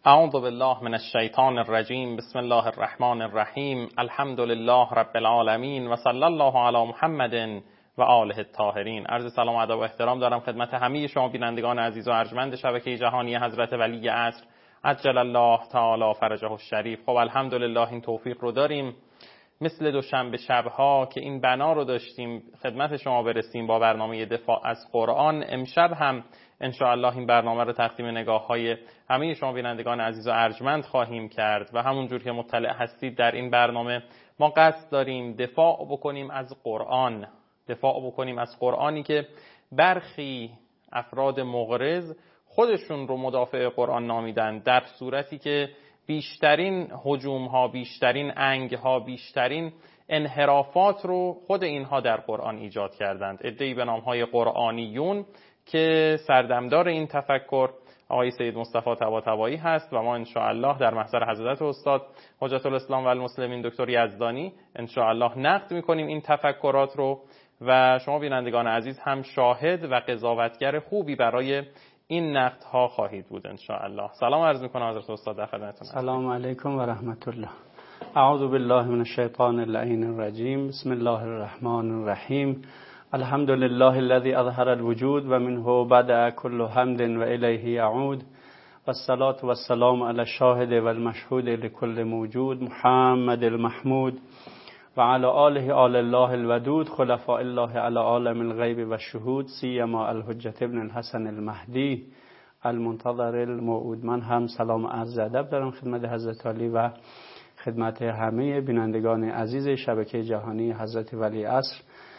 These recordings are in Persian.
اعوذ بالله من الشیطان الرجیم. بسم الله الرحمن الرحیم. الحمد لله رب العالمین و صلی الله علی محمد و آله الطاهرین. عرض سلام و ادب و احترام دارم خدمت همه شما بینندگان عزیز و ارجمند شبکه جهانی حضرت ولی عصر عجل الله تعالی فرجه الشریف. خب الحمدلله این توفیق رو داریم مثل دوشنبه شبها که این بنا رو داشتیم خدمت شما برسیم با برنامه دفاع از قرآن. امشب هم ان شاء الله این برنامه رو تقدیم نگاه‌های همه شما بینندگان عزیز و ارجمند خواهیم کرد و همونجور که مطلع هستید در این برنامه ما قصد داریم دفاع بکنیم از قرآن، دفاع بکنیم از قرآنی که برخی افراد مغرض خودشون رو مدافع قرآن نامیدن، در صورتی که بیشترین هجوم ها، بیشترین انگ ها، بیشترین انحرافات رو خود اینها در قرآن ایجاد کردند. عده‌ای به نام های قرآنیون که سردمدار این تفکر آقای سید مصطفی طباطبایی هست و ما ان شاء الله در محضر حضرت استاد حجت الاسلام و المسلمین دکتر یزدانی ان شاء الله نقد می‌کنیم این تفکرات رو و شما بینندگان عزیز هم شاهد و قضاوتگر خوبی برای این نقد ها خواهید بود ان شاء الله. سلام عرض می‌کنم حضرت استاد در خدمتتون. سلام علیکم و رحمت الله. اعوذ بالله من الشیطان اللعین الرجیم. بسم الله الرحمن الرحیم. الحمد لله الذي اظهر الوجود و منه بدأ كل حمد و الیه یعود والصلاة والسلام على الشاهد والمشهود لكل موجود محمد المحمود و علی آله آل الله الودود خلفاء الله علی عالم الغیب و الشهود سیما الحجة ابن الحسن المهدی المنتظر الموعود. من هم سلام عرض ادب دارم خدمت حضرت علی و خدمت همه بینندگان عزیز شبکه جهانی حضرت ولی عصر.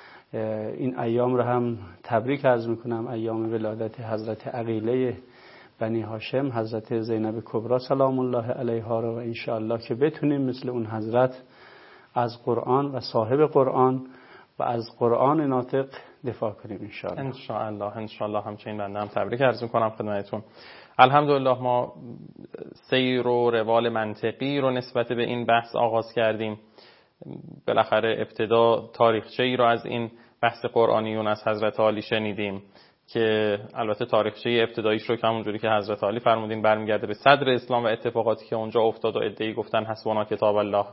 این ایام رو هم تبریک عرض میکنم، ایام ولادت حضرت عقیله بنی هاشم حضرت زینب کبری سلام الله علیها رو و انشاءالله که بتونیم مثل اون حضرت از قرآن و صاحب قرآن و از قرآن ناطق دفاع کنیم انشاءالله. انشاءالله همچنین بنده هم تبریک عرض میکنم خدمتتون. الحمدلله ما سیر و روال منطقی رو نسبت به این بحث آغاز کردیم. بالاخره ابتدا تاریخچه‌ای رو از این بحث قرآنیون از حضرت علی شنیدیم که البته تاریخچه ابتداییش رو که همونجوری که حضرت علی فرمودین برمیگرده به صدر اسلام و اتفاقاتی که اونجا افتاد و عده‌ای گفتن حسبنا کتاب الله.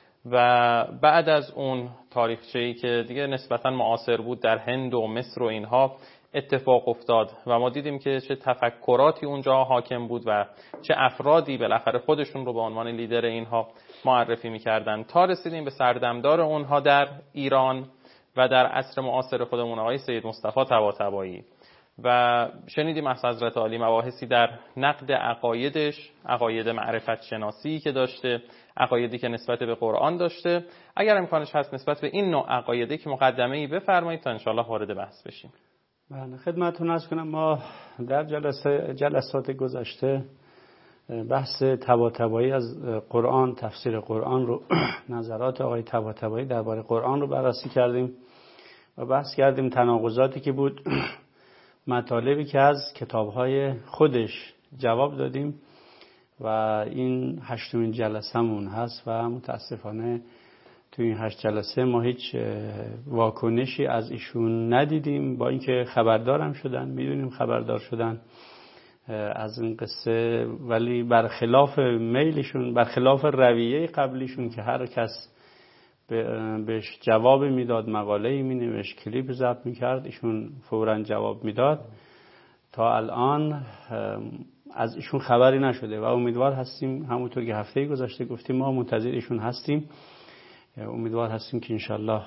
و بعد از اون تاریخچه‌ای که دیگه نسبتاً معاصر بود در هند و مصر و اینها اتفاق افتاد و ما دیدیم که چه تفکراتی اونجا حاکم بود و چه افرادی بالاخره خودشون رو به عنوان لیدر اینها معرفی می‌کردن تا رسیدیم به سردمدار اونها در ایران و در عصر معاصر خودمون آقای سید مصطفی طباطبایی و شنیدیم از حضرت علی مباحثی در نقد عقایدش، عقاید معرفت شناسی که داشته، عقایدی که نسبت به قرآن داشته. اگر امکانش هست نسبت به این نوع عقایدی که مقدمه‌ای بفرمایید تا انشاءالله وارد بحث بشیم. بله خدمتتون عرض کنم ما در جلسات گذشته بحث طباطبایی از قرآن، تفسیر قرآن رو نظرات آقای طباطبایی درباره قرآن رو بررسی کردیم و بحث کردیم تناقضاتی که بود، مطالبی که از کتاب‌های خودش جواب دادیم و این 8مین جلسه‌مون هست و متاسفانه تو این 8 جلسه ما هیچ واکنشی از ایشون ندیدیم، با اینکه خبردارم شدن، میدونیم خبردار شدن از این قصه، ولی برخلاف میلشون، برخلاف رویه قبلیشون که هر کس بهش جواب میداد، مقاله‌ای مینوشت، کلیپ ضبط میکرد، ایشون فوراً جواب میداد. تا الان از ایشون خبری نشده و امیدوار هستیم، همونطور که هفته گذشته گفتیم ما منتظر ایشون هستیم، امیدوار هستیم که انشالله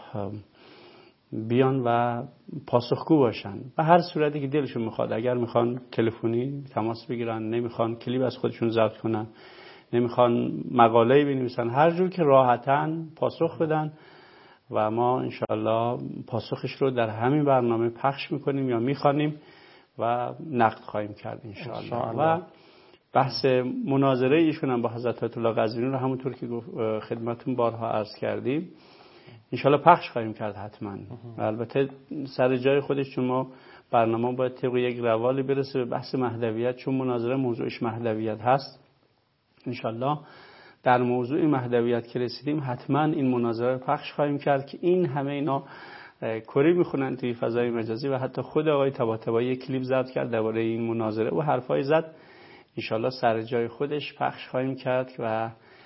بیان و پاسخگو باشن به هر صورتی که دلشون میخواد. اگر میخوان تلفنی تماس بگیرن، نمیخوان کلیپ از خودشون ضبط کنن، نمیخوان مقاله‌ای بنویسن، هر جور که راحتاً پاسخ بدن و ما انشالله پاسخش رو در همین برنامه پخش میکنیم یا میخوانیم و نقد خواهیم کرد انشالله. و بحث مناظره ایشون هم با حضرت آیت الله قزوینی رو همونطور که خدمتتون بارها عرض کردیم انشالله پخش خواهیم کرد حتما. البته سر جای خودش، چون ما برنامه باید طبق یک روالی برسه به بحث مهدویت، چون مناظره موضوعش مهدویت هست. انشالله در موضوع مهدویت که رسیدیم حتما این مناظره رو پخش خواهیم کرد که این همه اینا کری میخونن توی فضای مجازی و حتی خود آقای طباطبایی یک کلیپ ضبط کرد درباره این مناظره و حرفای زد انشالله سر جای خودش پخش خواهیم کرد و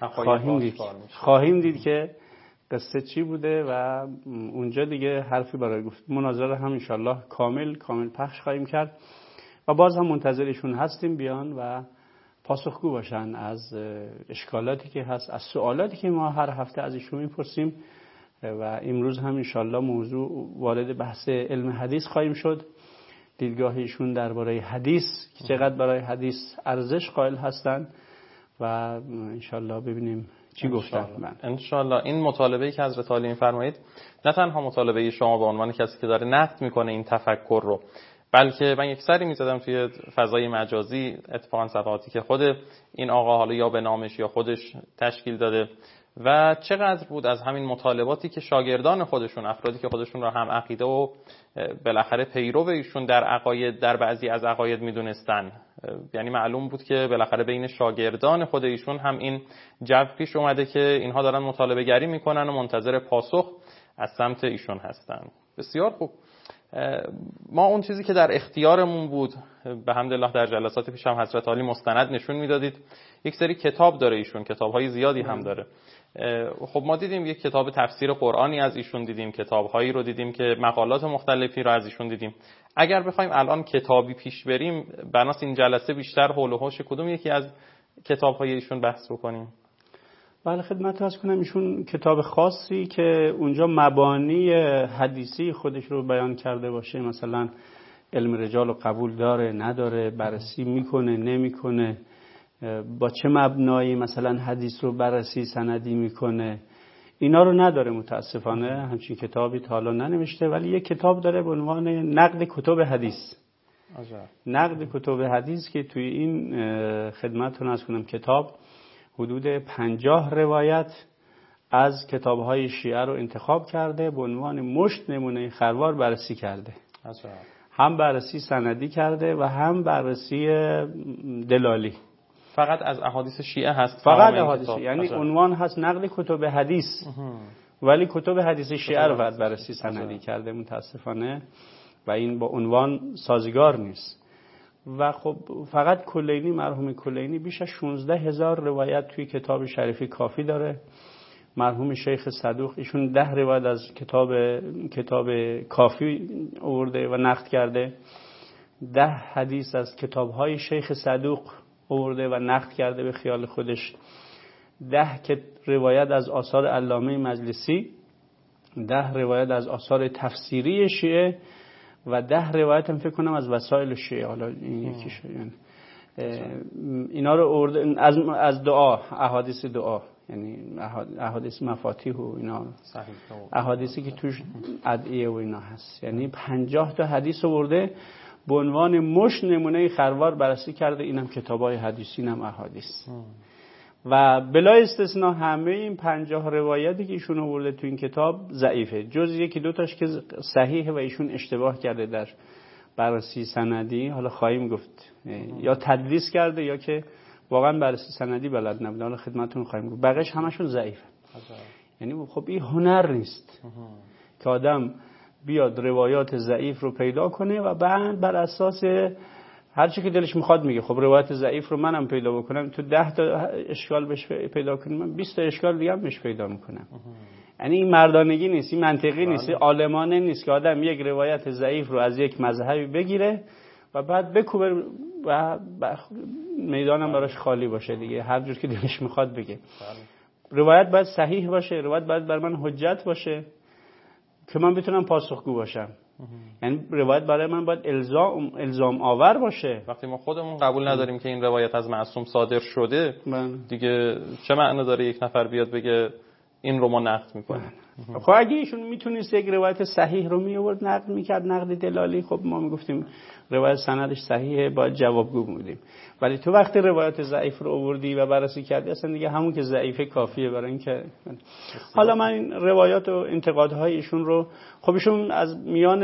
خواهیم دید که قصه چی بوده و اونجا دیگه حرفی برای گفت. مناظره هم انشالله کامل پخش خواهیم کرد و باز هم منتظرشون هستیم بیان و پاسخگو باشن از اشکالاتی که هست، از سوالاتی که ما هر هفته از ایشون میپرسیم و امروز هم انشالله موضوع وارد بحث علم حدیث خواهیم شد. دیدگاه ایشون درباره حدیث که چقدر برای حدیث ارزش قائل هستن و انشالله ببینیم چی گفتن. انشالله این مطالبه‌ای که حضرت عالی می‌فرمایید نه تنها مطالبه شما به عنوان کسی که داره نقد میکنه این تفکر رو، بلکه من یک سری می‌زدم توی فضای مجازی اتفاقا صفحاتی که خود این آقا حالا یا به نامش یا خودش تشکیل داده و چقدر بود از همین مطالباتی که شاگردان خودشون، افرادی که خودشون را هم عقیده و بالاخره پیرو ایشون در عقاید، در بعضی از عقاید میدونستن، یعنی معلوم بود که بالاخره بین شاگردان خود ایشون هم این جو پیش اومده که اینها دارن مطالبه گری میکنن و منتظر پاسخ از سمت ایشون هستن. بسیار خوب. ما اون چیزی که در اختیارمون بود به حمدالله در جلسات پیش هم حضرت عالی مستند نشون میدادید. یک سری کتاب داره ایشون، کتاب‌های زیادی هم داره. خب ما دیدیم یک کتاب تفسیر قرآنی از ایشون دیدیم، کتاب‌هایی رو دیدیم که مقالات مختلفی رو از ایشون دیدیم. اگر بخوایم الان کتابی پیش بریم، بناس این جلسه بیشتر حول و حوش کدوم یکی از کتاب‌های ایشون بحث بکنیم؟ بله خدمت عرض کنم ایشون کتاب خاصی که اونجا مبانی حدیثی خودش رو بیان کرده باشه، مثلا علم رجال رو قبول داره نداره، بررسی میکنه نمیکنه، با چه مبنایی مثلا حدیث رو بررسی سندی میکنه، اینا رو نداره متاسفانه. همچین کتابی تا حالا ننوشته، ولی یک کتاب داره به عنوان نقد کتب حدیث. نقد کتب حدیث که توی این خدمتتون عرض کنم کتاب حدود 50 روایت از کتاب‌های شیعه رو انتخاب کرده، به عنوان مشت نمونه خروار بررسی کرده. هم بررسی سندی کرده و هم بررسی دلالی. فقط از احادیث شیعه هست؟ فقط احادیث، یعنی عنوان هست نقد کتب حدیث، ولی کتب حدیث شیعه رو فقط بررسی سندی کرده متاسفانه و این با عنوان سازگار نیست. و خب فقط کلینی، مرحوم کلینی بیش از 16,000 روایت توی کتاب شریفی کافی داره. مرحوم شیخ صدوق ایشون 10 روایت از کتاب کافی آورده و نقد کرده. 10 حدیث از کتاب‌های شیخ صدوق آورده و نقد کرده به خیال خودش. 10 روایت از آثار علامه مجلسی، 10 روایت از آثار تفسیری شیعه و 10 روایت هم فکر کنم از وسائل شیعه. حالا این یکیش یعنی اینا رو آورده از دعا، احادیث دعا، یعنی احادیث مفاتیح و اینا، احادیثی که توش ادعیه و اینا هست. یعنی 50 تا حدیث آورده به عنوان مش نمونه خروار بررسی کرده. اینم کتابای حدیثی، اینم احادیث. و بلا استثناء همه این 50 روایتی که ایشون آورده تو این کتاب ضعیفه، جز یکی دو تاش که صحیحه و ایشون اشتباه کرده در بررسی سندی. حالا خواهیم گفت یا تدلیس کرده یا که واقعا بررسی سندی بلد نبوده. حالا خدمتتون خواهیم گفت. بقیش همشون ضعیفه. یعنی خب این هنر نیست که آدم بیاد روایات ضعیف رو پیدا کنه و بعد بر اساس هر چی که دلش میخواد میگه. خب روایت ضعیف رو منم پیدا بکنم، تو 10 تا اشکال بهش پیدا کنیم، من 20 تا اشکال دیگه هم بهش پیدا میکنم. یعنی این مردانگی نیست، این منطقی نیست، این عالمانه نیست که آدم یک روایت ضعیف رو از یک مذهبی بگیره و بعد بکوبه و میدانم براش خالی باشه دیگه، هر جور که دلش میخواد بگه. روایت باید صحیح باشه، روایت باید بر من حجت باشه که من بتونم پاسخگو باشم. یعنی روایت برای من باید الزام آور باشه. وقتی ما خودمون قبول نداریم که این روایت از معصوم صادر شده، دیگه چه معنی داره یک نفر بیاد بگه این رو ما نقد میکنیم؟ خب اگه ایشون میتونست یک روایت صحیح رو میآورد نقد میکرد، نقد دلالی، خب ما میگفتیم روایت سندش صحیحه، باید جوابگو بودیم. ولی تو وقتی روایت ضعیف رو آوردی و بررسی کردی، اصلا دیگه همون که ضعیفه کافیه برای اینکه. حالا من این روایات و انتقادهای ایشون رو، خب ایشون از میان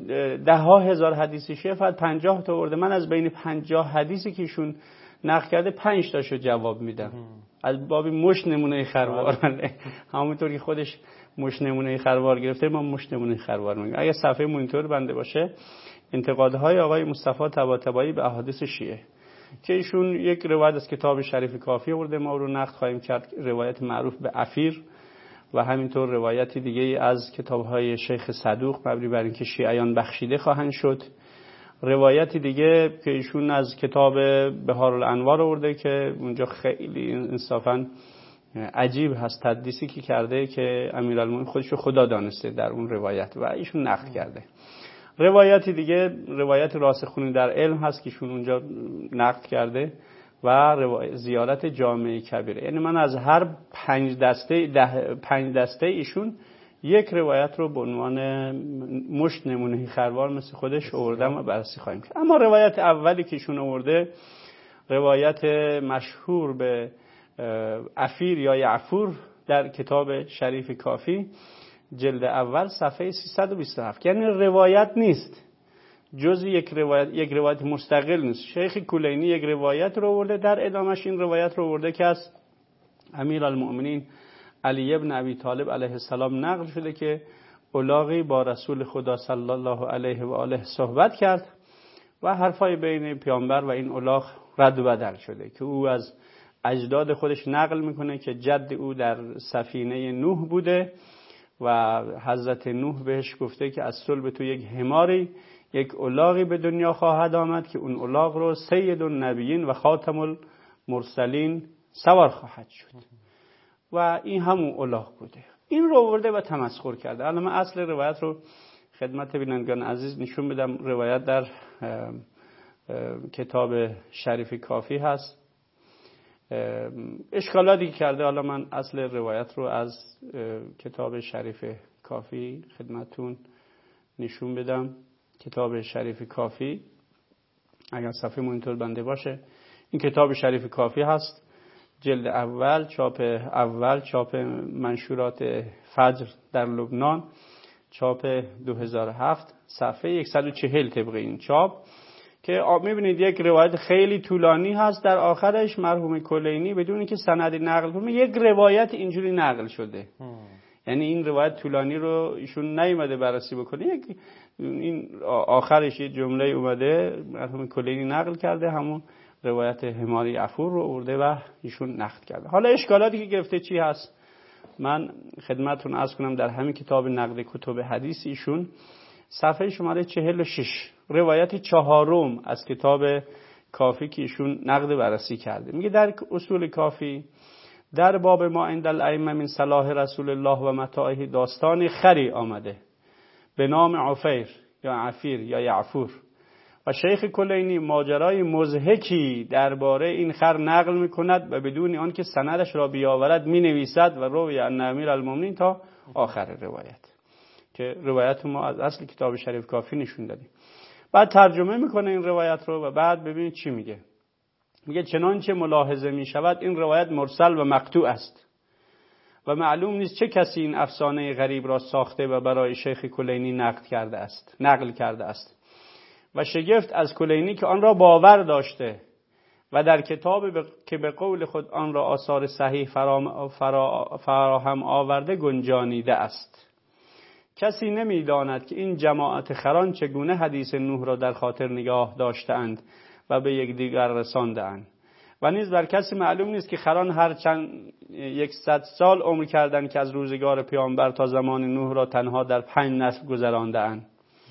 10,000 حدیثی شیعه فقط 50 تا آورده. من از بین 50 حدیثی که ایشون نقد کرده 5 تاشو جواب میدم. از باب مش نمونه خروار، همونطور که خودش مش نمونه خروار گرفته، ما مش نمونه خروار میگیم. اگه صفحه مونیتور بنده باشه، انتقادهای آقای مصطفی طباطبایی به احادیث شیعه، که ایشون یک روایت از کتاب شریف کافی آورده، ما رو نقد خواهیم کرد، روایت معروف به عفیر، و همینطور روایتی دیگه از کتاب‌های شیخ صدوق مبنی بر اینکه شیعیان بخشیده خواهند شد. روایتی دیگه که ایشون از کتاب بهار الانوار آورده که اونجا خیلی انصافاً عجیب هست تدلیسی که کرده که امیرالمومنین خودش رو خدا دانسته در اون روایت و ایشون نقد کرده. روایتی دیگه روایت راسخونی در علم هست که ایشون اونجا نقد کرده و زیارت جامع کبیره. یعنی من از هر 5 دسته ایشون یک روایت رو به عنوان مشت نمونه خروار مثل خودش آوردم و بررسی خواهیم کرد. اما روایت اولی که ایشون آورده، روایت مشهور به عفیر یا یعفور در کتاب شریف کافی جلد اول صفحه 327، یعنی روایت نیست، جز یک روایت مستقل نیست. شیخ کلینی یک روایت رو آورده، در ادامهش این روایت رو آورده که از امیرالمؤمنین علی ابن ابی طالب علیه السلام نقل شده که الاغی با رسول خدا صلی الله علیه و آله صحبت کرد و حرفای بین پیامبر و این الاغ رد و بدل شده که او از اجداد خودش نقل میکنه که جد او در سفینه نوح بوده و حضرت نوح بهش گفته که از صلب تو یک حماری، یک الاغی به دنیا خواهد آمد که اون الاغ رو سید النبیین و خاتم المرسلین سوار خواهد شد و این همون الاغ بوده. این رو آورده و تمسخر کرده. الان من اصل روایت رو خدمت بینندگان عزیز نشون بدم. روایت در کتاب شریف کافی هست. اشکالاتی که کرده، حالا من اصل روایت رو از کتاب شریف کافی خدمتون نشون بدم. کتاب شریف کافی اگر صفحه مونیتور بنده باشه، این کتاب شریف کافی هست، جلد اول، چاپ منشورات فجر در لبنان، چاپ 2007، صفحه 140 طبق این چاپ، که میبینید یک روایت خیلی طولانی هست، در آخرش مرحوم کلینی بدون اینکه سندی نقل کنه یک روایت اینجوری نقل شده. یعنی این روایت طولانی رو ایشون نیومده بررسی بکنه، این آخرش یه جمله اومده مرحوم کلینی نقل کرده، همون روایت حماری عفور رو آورده و ایشون نقد کرده. حالا اشکالاتی که گرفته چی هست؟ من خدمتتون عرض کنم در همین کتاب نقد کتب حدیث ایشون صفحه شماره 46 روایت 4 از کتاب کافی که ایشون نقد بررسی کرده، میگه در اصول کافی در باب ما عند الائمه من صلاح رسول الله و متاعه داستان خری آمده به نام عفیر یا عفیر یا یعفور و شیخ کلینی ماجرای مضحکی درباره این خر نقل میکند و بدون آن که سندش را بیاورد مینویسد و روی ان امیرالمومنین تا آخر روایت، که روایت ما از اصل کتاب شریف کافی نشون دادیم. بعد ترجمه میکنه این روایت رو و بعد ببینید چی میگه. میگه چنانچه ملاحظه میشود این روایت مرسل و مقطوع است و معلوم نیست چه کسی این افسانه غریب را ساخته و برای شیخ کلینی نقل کرده است و شگفت از کلینی که آن را باور داشته و در کتاب که به قول خود آن را آثار صحیح فراهم آورده گنجانیده است. کسی نمیداند که این جماعت خران چگونه حدیث نوح را در خاطر نگاه داشتند و به یکدیگر رساندند و نیز بر کسی معلوم نیست که خران هر چند 100 سال عمر کردند که از روزگار پیامبر تا زمان نوح را تنها در 5 نسل گذراندند.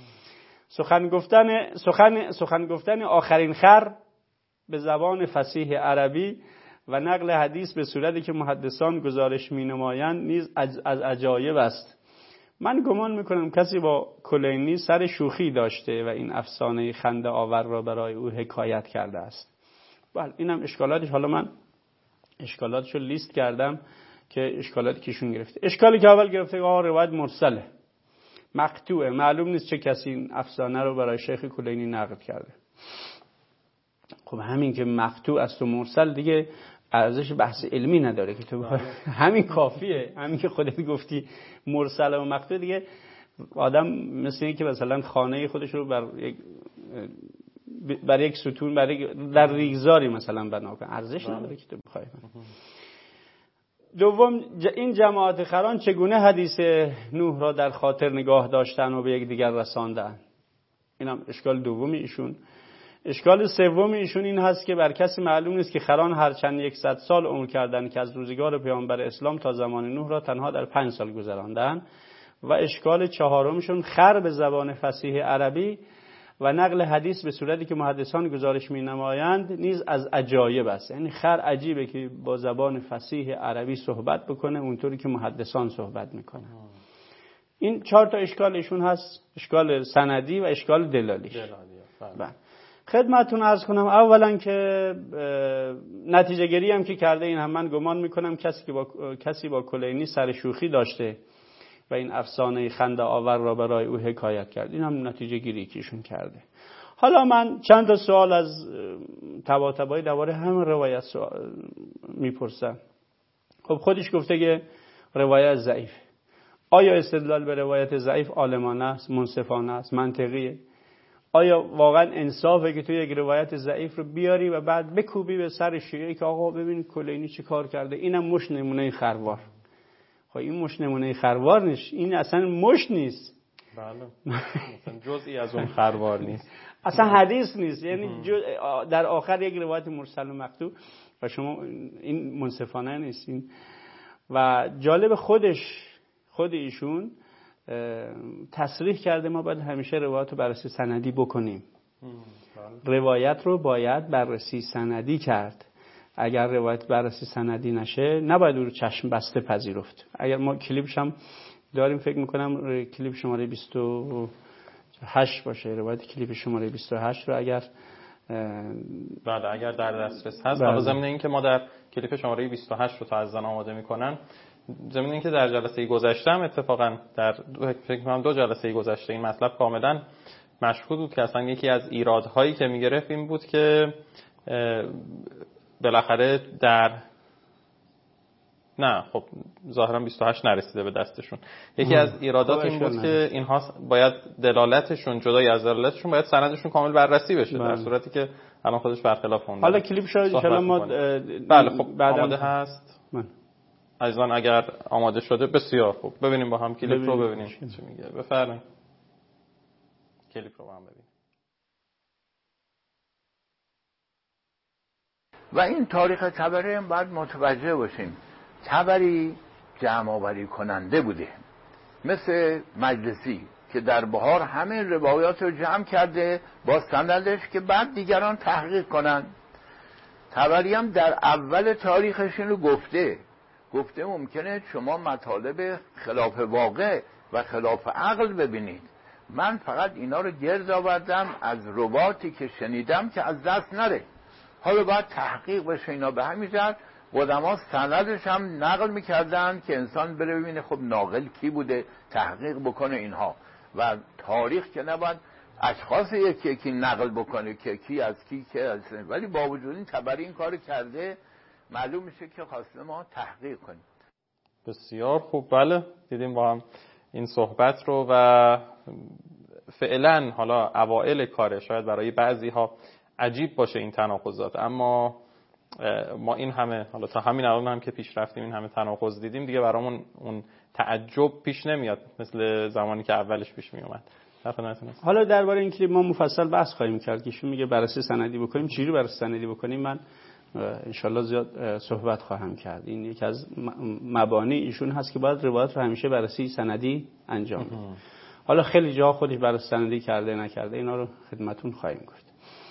سخن گفتن آخرین خر به زبان فصیح عربی و نقل حدیث به صورتی که محدثان گزارش می‌نمایند نیز از عجایب است. من گمان میکنم کسی با کلینی سر شوخی داشته و این افسانه خنده آور را برای او حکایت کرده است. بله اینم اشکالاتش. حالا من اشکالاتشو لیست کردم که اشکالاتی کهشون گرفته. اشکالی که اول گرفته روایت مرسله، مقطوعه، معلوم نیست چه کسی این افسانه رو برای شیخ کلینی نقل کرده. خب همین که مقطوع است و مرسل دیگه ارزش بحث علمی نداره که تو همین کافیه. همین که خودت گفتی مرسل و مقطوع، دیگه آدم مثل اینه که مثلا خانه خودش رو بر یک ستون در ریگزاری مثلا بنا کنه، ارزش نداره که تو بخوای. دوم، این جماعت خران چگونه حدیث نوح را در خاطر نگاه داشتن و به یک دیگر رساندن. اینم اشکال دومی ایشون. اشکال سوم ایشون این هست که بر کسی معلوم نیست که خران هرچند 100 سال عمر کردند که از روزگار پیامبر اسلام تا زمان نوح را تنها در 5 سال گذراندند. و اشکال چهارمشون خر به زبان فصیح عربی و نقل حدیث به صورتی که محدثان گزارش می‌نمایند نیز از عجایب است. یعنی خر عجیبه که با زبان فصیح عربی صحبت بکنه اونطوری که محدثان صحبت میکنن. این 4 تا اشکال ایشون هست، اشکال سندی و اشکال دلالی. خدمتتون عرض کنم اولا که نتیجه گیری هم که کرده این هم من گمان میکنم کسی با کلینی سر شوخی داشته و این افسانه خنده آور را برای او حکایت کرد. این هم نتیجه گیری که ایشون کرده. حالا من چند تا سوال از طباطبایی درباره همین روایت میپرسم. خب خودش گفته که روایت ضعیف. آیا استدلال به روایت ضعیف عالمانه است، منصفانه است، منطقیه؟ آیا واقعا انصافه که تو یک روایت ضعیف رو بیاری و بعد بکوبی به سر شیعه که آقا ببین کلینی چه کار کرده، اینم مش نمونه خروار؟ خب این مش نمونه خروار نیست، این اصلا مش نیست. بله مثلا جزئی از اون خروار نیست، اصلا حدیث نیست. یعنی در آخر یک روایت مرسل و مقطوع و شما این منصفانه نیست. این و جالب خود ایشون تصریح کرده ما باید همیشه روایت رو بررسی سندی بکنیم. روایت رو باید بررسی سندی کرد. اگر روایت بررسی سندی نشه نباید او رو چشم بسته پذیرفت. اگر ما کلیپش هم داریم فکر میکنم کلیپ شماره 28 باشه، روایت کلیپ شماره 28 رو اگر بله اگر در دسترس هست. حالا ضمن این که ما در کلیپ شماره 28 رو تا از زن آماده میکنن، ضمن این که در جلسه گذشته هم اتفاقا در فکر کنم 2 جلسه گذشته این مطلب کاملا مشهود بود که اصلا یکی از ایرادهایی که میگرفت این بود که بالاخره نه خب ظاهرا 28 نرسیده به دستشون. یکی از ایرادات این بود که اینها باید دلالتشون جدای از دلالتشون باید سندشون کامل بررسی بشه، در صورتی که الان خودش برخلاف اون. حالا کلیپ شاید ان شاء الله ما بله خب آماده هست. عزیزان اگر آماده شده بسیار خوب، ببینیم با هم کلیپ رو ببینیم چی میگه. بفرمایید کلیپ رو با هم ببینیم. و این تاریخ طبری هم باید متوجه باشیم طبری جمع آوری کننده بوده، مثل مجلسی که در بهار همه روایات رو جمع کرده با سندش که بعد دیگران تحقیق کنن. طبری هم در اول تاریخش اینو گفته ممکنه شما مطالب خلاف واقع و خلاف عقل ببینید. من فقط اینا رو گرد آوردم از رواتی که شنیدم که از دست نره. حالا باید تحقیق بشه. اینا به همین جهت قدما سندش هم نقل میکردن که انسان بره ببینه خب ناقل کی بوده، تحقیق بکنه اینها. و تاریخ که نباید اشخاص یکی نقل بکنه که کی از کی که از، ولی با وجود این طبری این کار کرده معلوم میشه که خواسته ما تحقیق کنیم. بسیار خوب. بله دیدیم با هم این صحبت رو و فعلا حالا اوائل کاره شاید برای بعضی ها عجیب باشه این تناقضات، اما ما این همه حالا تا همین الان هم که پیش رفتیم این همه تناقض دیدیم دیگه برامون اون تعجب پیش نمیاد مثل زمانی که اولش پیش می اومد. حالا درباره این کلیپ ما مفصل بحث خواهیم کرد که ایشون میگه بررسی سندی بکنیم، چجوری بررسی سندی بکنیم من انشالله زیاد صحبت خواهم کرد. این یکی از مبانی ایشون هست که باید روایت رو همیشه بررسی سندی انجام بده. حالا خیلی جا خودش بررسی سندی کرده نکرده اینا رو خدمتون خواهیم گفت.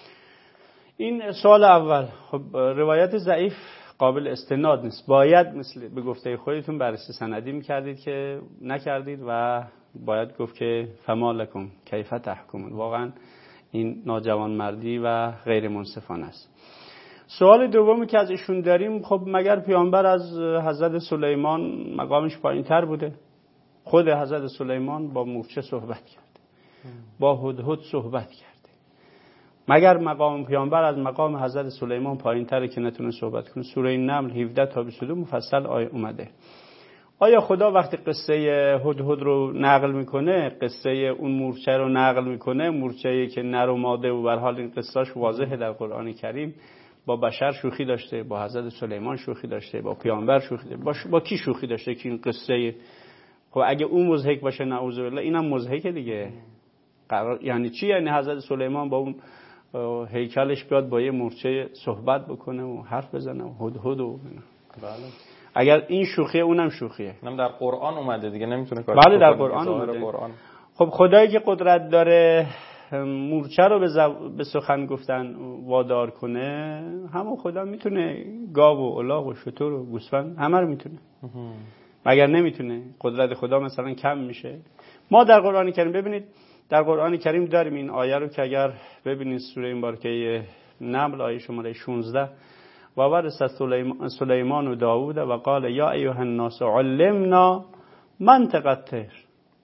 این سوال اول، خب روایت ضعیف قابل استناد نیست، باید مثل به گفته خودتون بررسی سندی میکردید که نکردید و باید گفت که فما لکم کیف تحکمون. واقعا این ناجوانمردی و غیر منصفانه است. سوال دومی که از ایشون داریم، خب مگر پیامبر از حضرت سلیمان مقامش پایین‌تر بوده؟ خود حضرت سلیمان با مورچه صحبت کرد، با هدهد صحبت کرد. مگر مقام پیامبر از مقام حضرت سلیمان پایین‌تره که نتونه صحبت کنه؟ سوره نمل 17 تا 22 مفصل اومده. آیا خدا وقتی قصه هدهد رو نقل میکنه، قصه اون مورچه رو نقل میکنه، مورچه‌ای که نر و ماده و به هر حال این قصه‌اش واضحه در قرآن کریم، با بشر شوخی داشته، با حضرت سلیمان شوخی داشته، با پیامبر شوخی داشته، با کی شوخی داشته که این قصه؟ خب اگه اون مضحک باشه نعوذ بالله اینم مضحکه دیگه. یعنی چی؟ یعنی حضرت سلیمان با اون هیکلش بیاد با یه مورچه صحبت بکنه و حرف بزنه و هدهد و بله. اگر این شوخیه اونم شوخیه. اونم در قرآن اومده دیگه، نمیتونه کار بله در قرآن اومده. خب خدایی که قدرت داره مورچه رو به سخن گفتن وادار کنه، همون خدا میتونه گاو و الاغ و شتر و گوسفند همه رو میتونه. مگر نمیتونه؟ قدرت خدا مثلا کم میشه؟ ما در قرآن کریم ببینید، در قرآن کریم داریم این آیه رو که اگر ببینید سوره مبارکه نمل آیه شماره 16 و ورث سلیمان و داوود و قال یا ایها الناس علمنا منطق الطیر.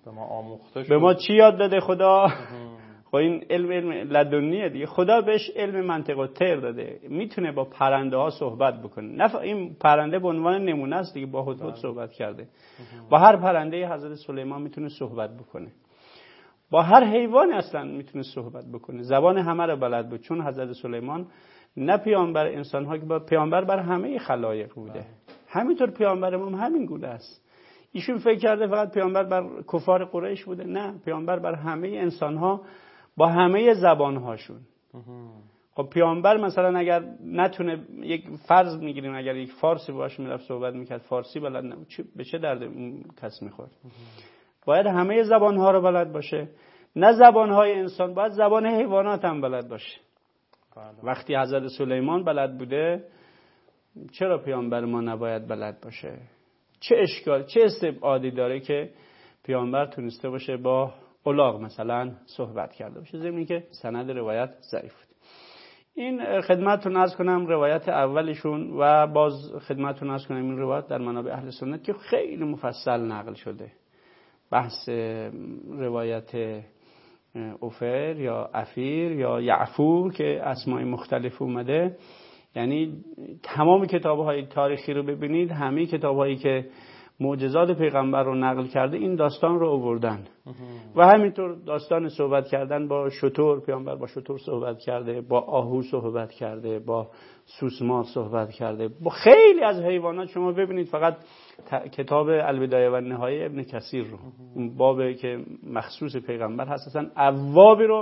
به ما چی یاد داده خدا؟ خب این علم لدنیه دیگه. خدا بهش علم منطق الطیر داده، میتونه با پرنده ها صحبت بکنه. این پرنده به عنوان نمونه است دیگه، با هدهد صحبت کرده. با هر پرنده حضرت سلیمان میتونه صحبت بکنه، با هر حیوان اصلا میتونه صحبت بکنه، زبان همه رو بلد بود. چون حضرت سلیمان نه پیامبر انسان ها که با پیامبر بر همه خلایق بوده، همینطور پیامبر ما هم همین گونه است. ایشون فکر کرده فقط پیامبر بر کفار قریش بوده، نه، پیامبر بر همه انسان ها با همه زبان هاشون. خب پیامبر مثلا اگر نتونه، یک فرض میگیریم اگر یک فارسی باشه میرفت صحبت میکرد، فارسی بلد نه، به چه درد اون کس میخورد؟ باید همه زبان ها رو بلد باشه، نه زبان های انسان، باید زبان حیوانات هم بلد باشه. وقتی حضرت سلیمان بلد بوده، چرا پیامبر ما نباید بلد باشه؟ چه اشکال، چه استبعادی داره که پیامبر تونسته باشه با الاغ مثلا صحبت کرده باشه، ضمن اینکه سند روایت ضعیف بود. این خدمتتون عرض کنم روایت اولشون، و باز خدمتتون عرض کنم این روایت در منابع اهل سنت که خیلی مفصل نقل شده. بحث روایت اوفر یا افیر یا یعفور که اسمای مختلف اومده، یعنی تمام کتاب‌های تاریخی رو ببینید، همه کتاب‌هایی که معجزات پیغمبر رو نقل کرده این داستان رو آوردن. و همینطور داستان صحبت کردن با شتر، پیامبر با شتر صحبت کرده، با آهو صحبت کرده، با سوسمار صحبت کرده، با خیلی از حیوانات. شما ببینید فقط کتاب البدایه و النهایه ابن کثیر رو، اون بابی که مخصوص پیغمبر هست، اصلا ابوابی رو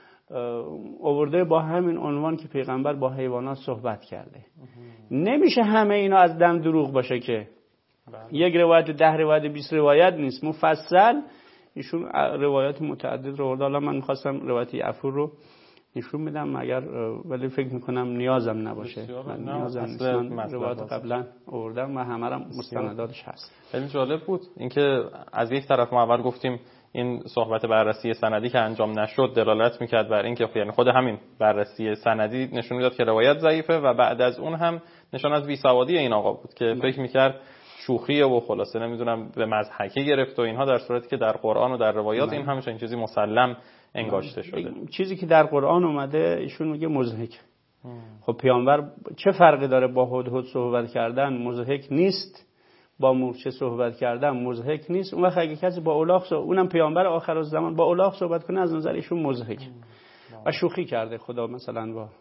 آورده با همین عنوان که پیغمبر با حیوانات صحبت کرده. نمیشه همه اینا از دم دروغ باشه که یک روایت 10 روایت 20 روایت نیست، مفصل ایشون روایات متعدد رو آورده. حالا من می‌خواستم روایت یعفور رو نشون بدم مگر، ولی فکر میکنم نیازم نباشه. نیازم نیست، من روایت قبلا آوردم و همه هم مستنداتش هست. خیلی جالب بود اینکه از یک طرف ما اول گفتیم این صحبت بررسی سندی که انجام نشد دلالت میکرد بر اینکه یعنی خود همین بررسی سندی نشون میداد که روایت ضعیفه، و بعد از اون هم نشان از بیسوادی این آقا بود که فکر میکرد شوخیه و خلاصه نمیدونم به مضحکه گرفت و اینها، در صورتی که در قرآن و در روایات این همش این چیزی مسلم انگاشته شده. چیزی که در قرآن اومده ایشون میگه مضحک. خب پیامبر چه فرقی داره با هدهد صحبت کردن؟ مضحک نیست. با مورچه صحبت کردن مضحک نیست. اون وقت اگه کسی با الاغ اونم پیامبر آخر الزمان با الاغ صحبت کنه، از نظر ایشون مضحک و شوخی کرده خدا مثلا با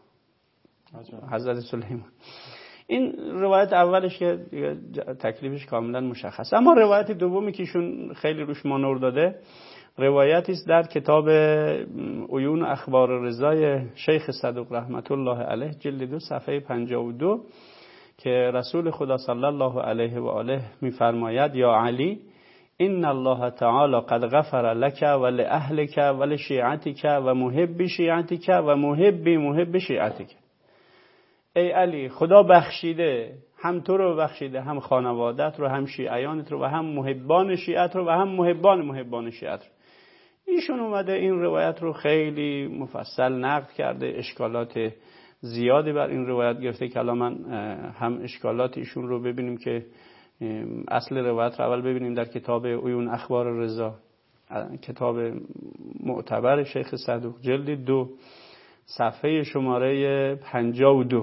حضرت سلیمان. این روایت اولش که تکلیفش کاملا مشخص. اما روایت دومی که ایشون خیلی روش مانور داده، روایتی است در کتاب عیون اخبار رضای شیخ صدوق رحمت الله علیه جلد 2 صفحه 52 که رسول خدا صلی الله علیه و آله می‌فرماید یا علی ان الله تعالی قد غفر لك ولأهلك ولشیعتك و محب شیعتك و محب شیعتك. ای علی، خدا بخشیده، هم تو رو بخشیده، هم خانوادت رو، هم شیعیانت رو، و هم محبان شیعت رو، و هم محبان شیعت رو. ایشون اومده این روایت رو خیلی مفصل نقد کرده، اشکالات زیادی بر این روایت گرفته که الان من هم اشکالات ایشون رو ببینیم که اصل روایت رو اول ببینیم در کتاب عیون اخبار رضا، کتاب معتبر شیخ صدوق جلد 2 صفحه شماره 52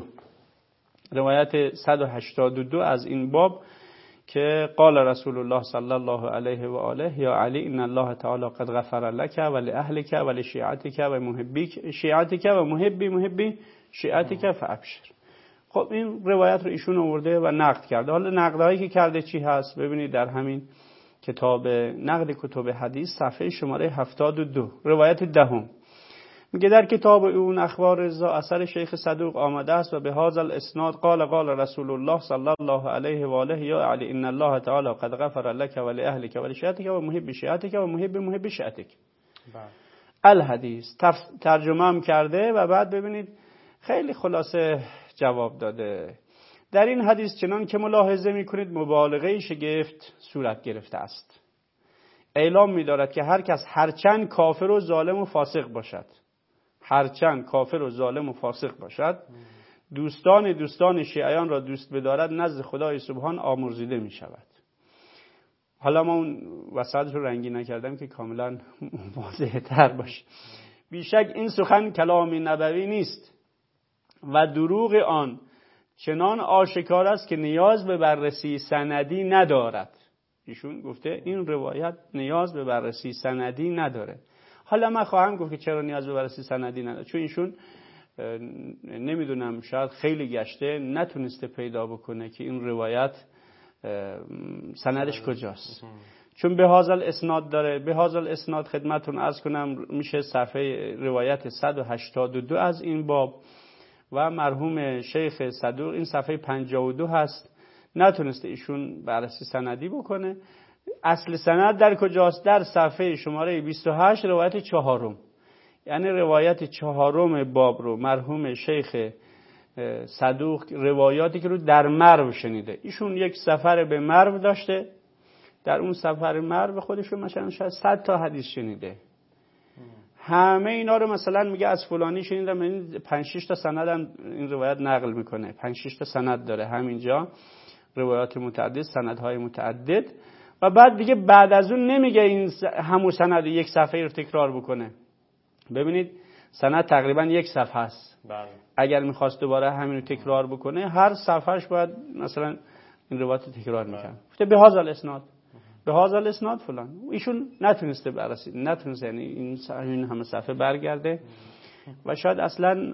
روایت 182 از این باب که قال رسول الله صلی الله علیه و آله یا علی ان الله تعالی قد غفر لك ولأهلك ولشیعتك و محبی شیعتك و محبی شیعتك فابشر. خب این روایت رو ایشون آورده و نقد کرده. حالا نقدهایی که کرده چی هست ببینید در همین کتاب نقد کتب حدیث صفحه شماره 72 روایت 10 میگه در کتاب اون اخبار رضا اثر شیخ صدوق آمده است و به هذا الاسناد قال رسول الله صلی الله علیه و آله یا علی ان الله تعالی قد غفر لك ولأهلك ولشیعتك و محب شیعتك و محب شیعتك. الحدیث ترجمه هم کرده و بعد ببینید خیلی خلاصه جواب داده. در این حدیث چنان که ملاحظه میکنید مبالغه شگفت صورت گرفته است. اعلام می‌دارد که هر کس هرچند کافر و ظالم و فاسق باشد دوستان شیعیان را دوست بدارد نزد خدای سبحان آمرزیده می شود. حالا ما اون وسط رو رنگی نکردم که کاملا واضح تر باشه. بیشک این سخن کلام نبوی نیست و دروغ آن چنان آشکار است که نیاز به بررسی سندی ندارد. ایشون گفته این روایت نیاز به بررسی سندی نداره. حالا من خواهم گفت که چرا نیاز به بررسی سندی نداره. چون ایشون نمیدونم شاید خیلی گشته نتونسته پیدا بکنه که این روایت سندش کجاست. چون به هازل اسناد داره. به هازل اسناد خدمتون عرض کنم میشه صفحه روایت 182 از این باب و مرحوم شیخ صدوق این صفحه 52 هست. نتونسته ایشون بررسی سندی بکنه. اصل سند در کجاست؟ در صفحه شماره 28 روایت 4، یعنی روایت 4 باب رو مرحوم شیخ صدوق روایاتی که رو در مرو شنیده. ایشون یک سفر به مرو داشته، در اون سفر مرو خودشون مثلا شاید 100 تا حدیث شنیده. همه اینا رو مثلا میگه از فلانی شنیدم، یعنی 5-6 تا سند هم این روایت نقل میکنه. 5-6 تا سند داره همینجا، روایات متعدد، سندهای متعدد. و بعد دیگه بعد از اون نمیگه این همون سند یک صفحه رو تکرار بکنه. ببینید سند تقریبا یک صفحه است. بله. اگر میخواست دوباره همین رو تکرار بکنه هر صفحهش باید مثلا این روایت تکرار میکنه. گفته به هذا الاسناد، به هذا الاسناد فلان. ایشون نتونسته بررسی، نتونسته یعنی این همه صفحه برگرده و شاید اصلا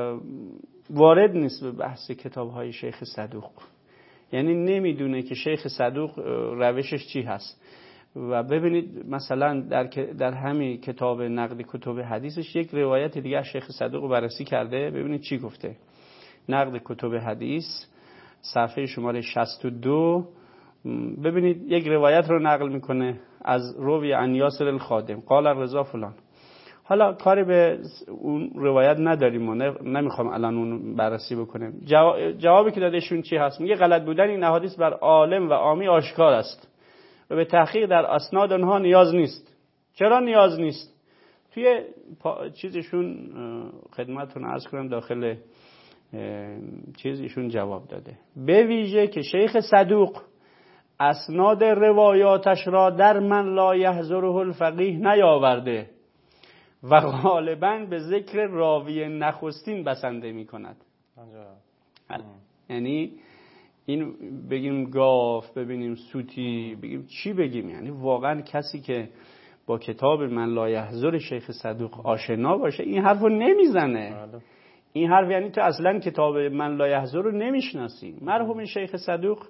وارد نیست به بحث کتاب‌های شیخ صدوق. یعنی نمیدونه که شیخ صدوق روشش چی هست. و ببینید مثلا در همین کتاب نقد کتب حدیثش یک روایت دیگه شیخ صدوق رو بررسی کرده. ببینید چی گفته. نقد کتب حدیث صفحه شماره 62 ببینید یک روایت رو نقل میکنه از روی عن یاسر الخادم قال رضا فلان. حالا کاری به اون روایت نداریم و نمیخوام الان اون بررسی بکنیم. جوابی که دادهشون چی هست؟ میگه غلط بودن این احادیث بر عالم و عامی آشکار است و به تحقیق در اسناد آنها نیاز نیست. چرا نیاز نیست؟ توی چیزشون خدمتتون عرض کنم داخل چیزشون جواب داده. به ویژه که شیخ صدوق اسناد روایاتش را در من لا یحضره الفقیه نیاورده و غالباً به ذکر راوی نخستین بسنده می کند. یعنی این بگیم گاف، ببینیم سوتی، بگیم چی بگیم، یعنی واقعا کسی که با کتاب من لا یحضر شیخ صدوق آشنا باشه این حرف رو نمیزنه. این حرف یعنی تو اصلا کتاب من لا یحضر رو نمیشناسی. مرحوم شیخ صدوق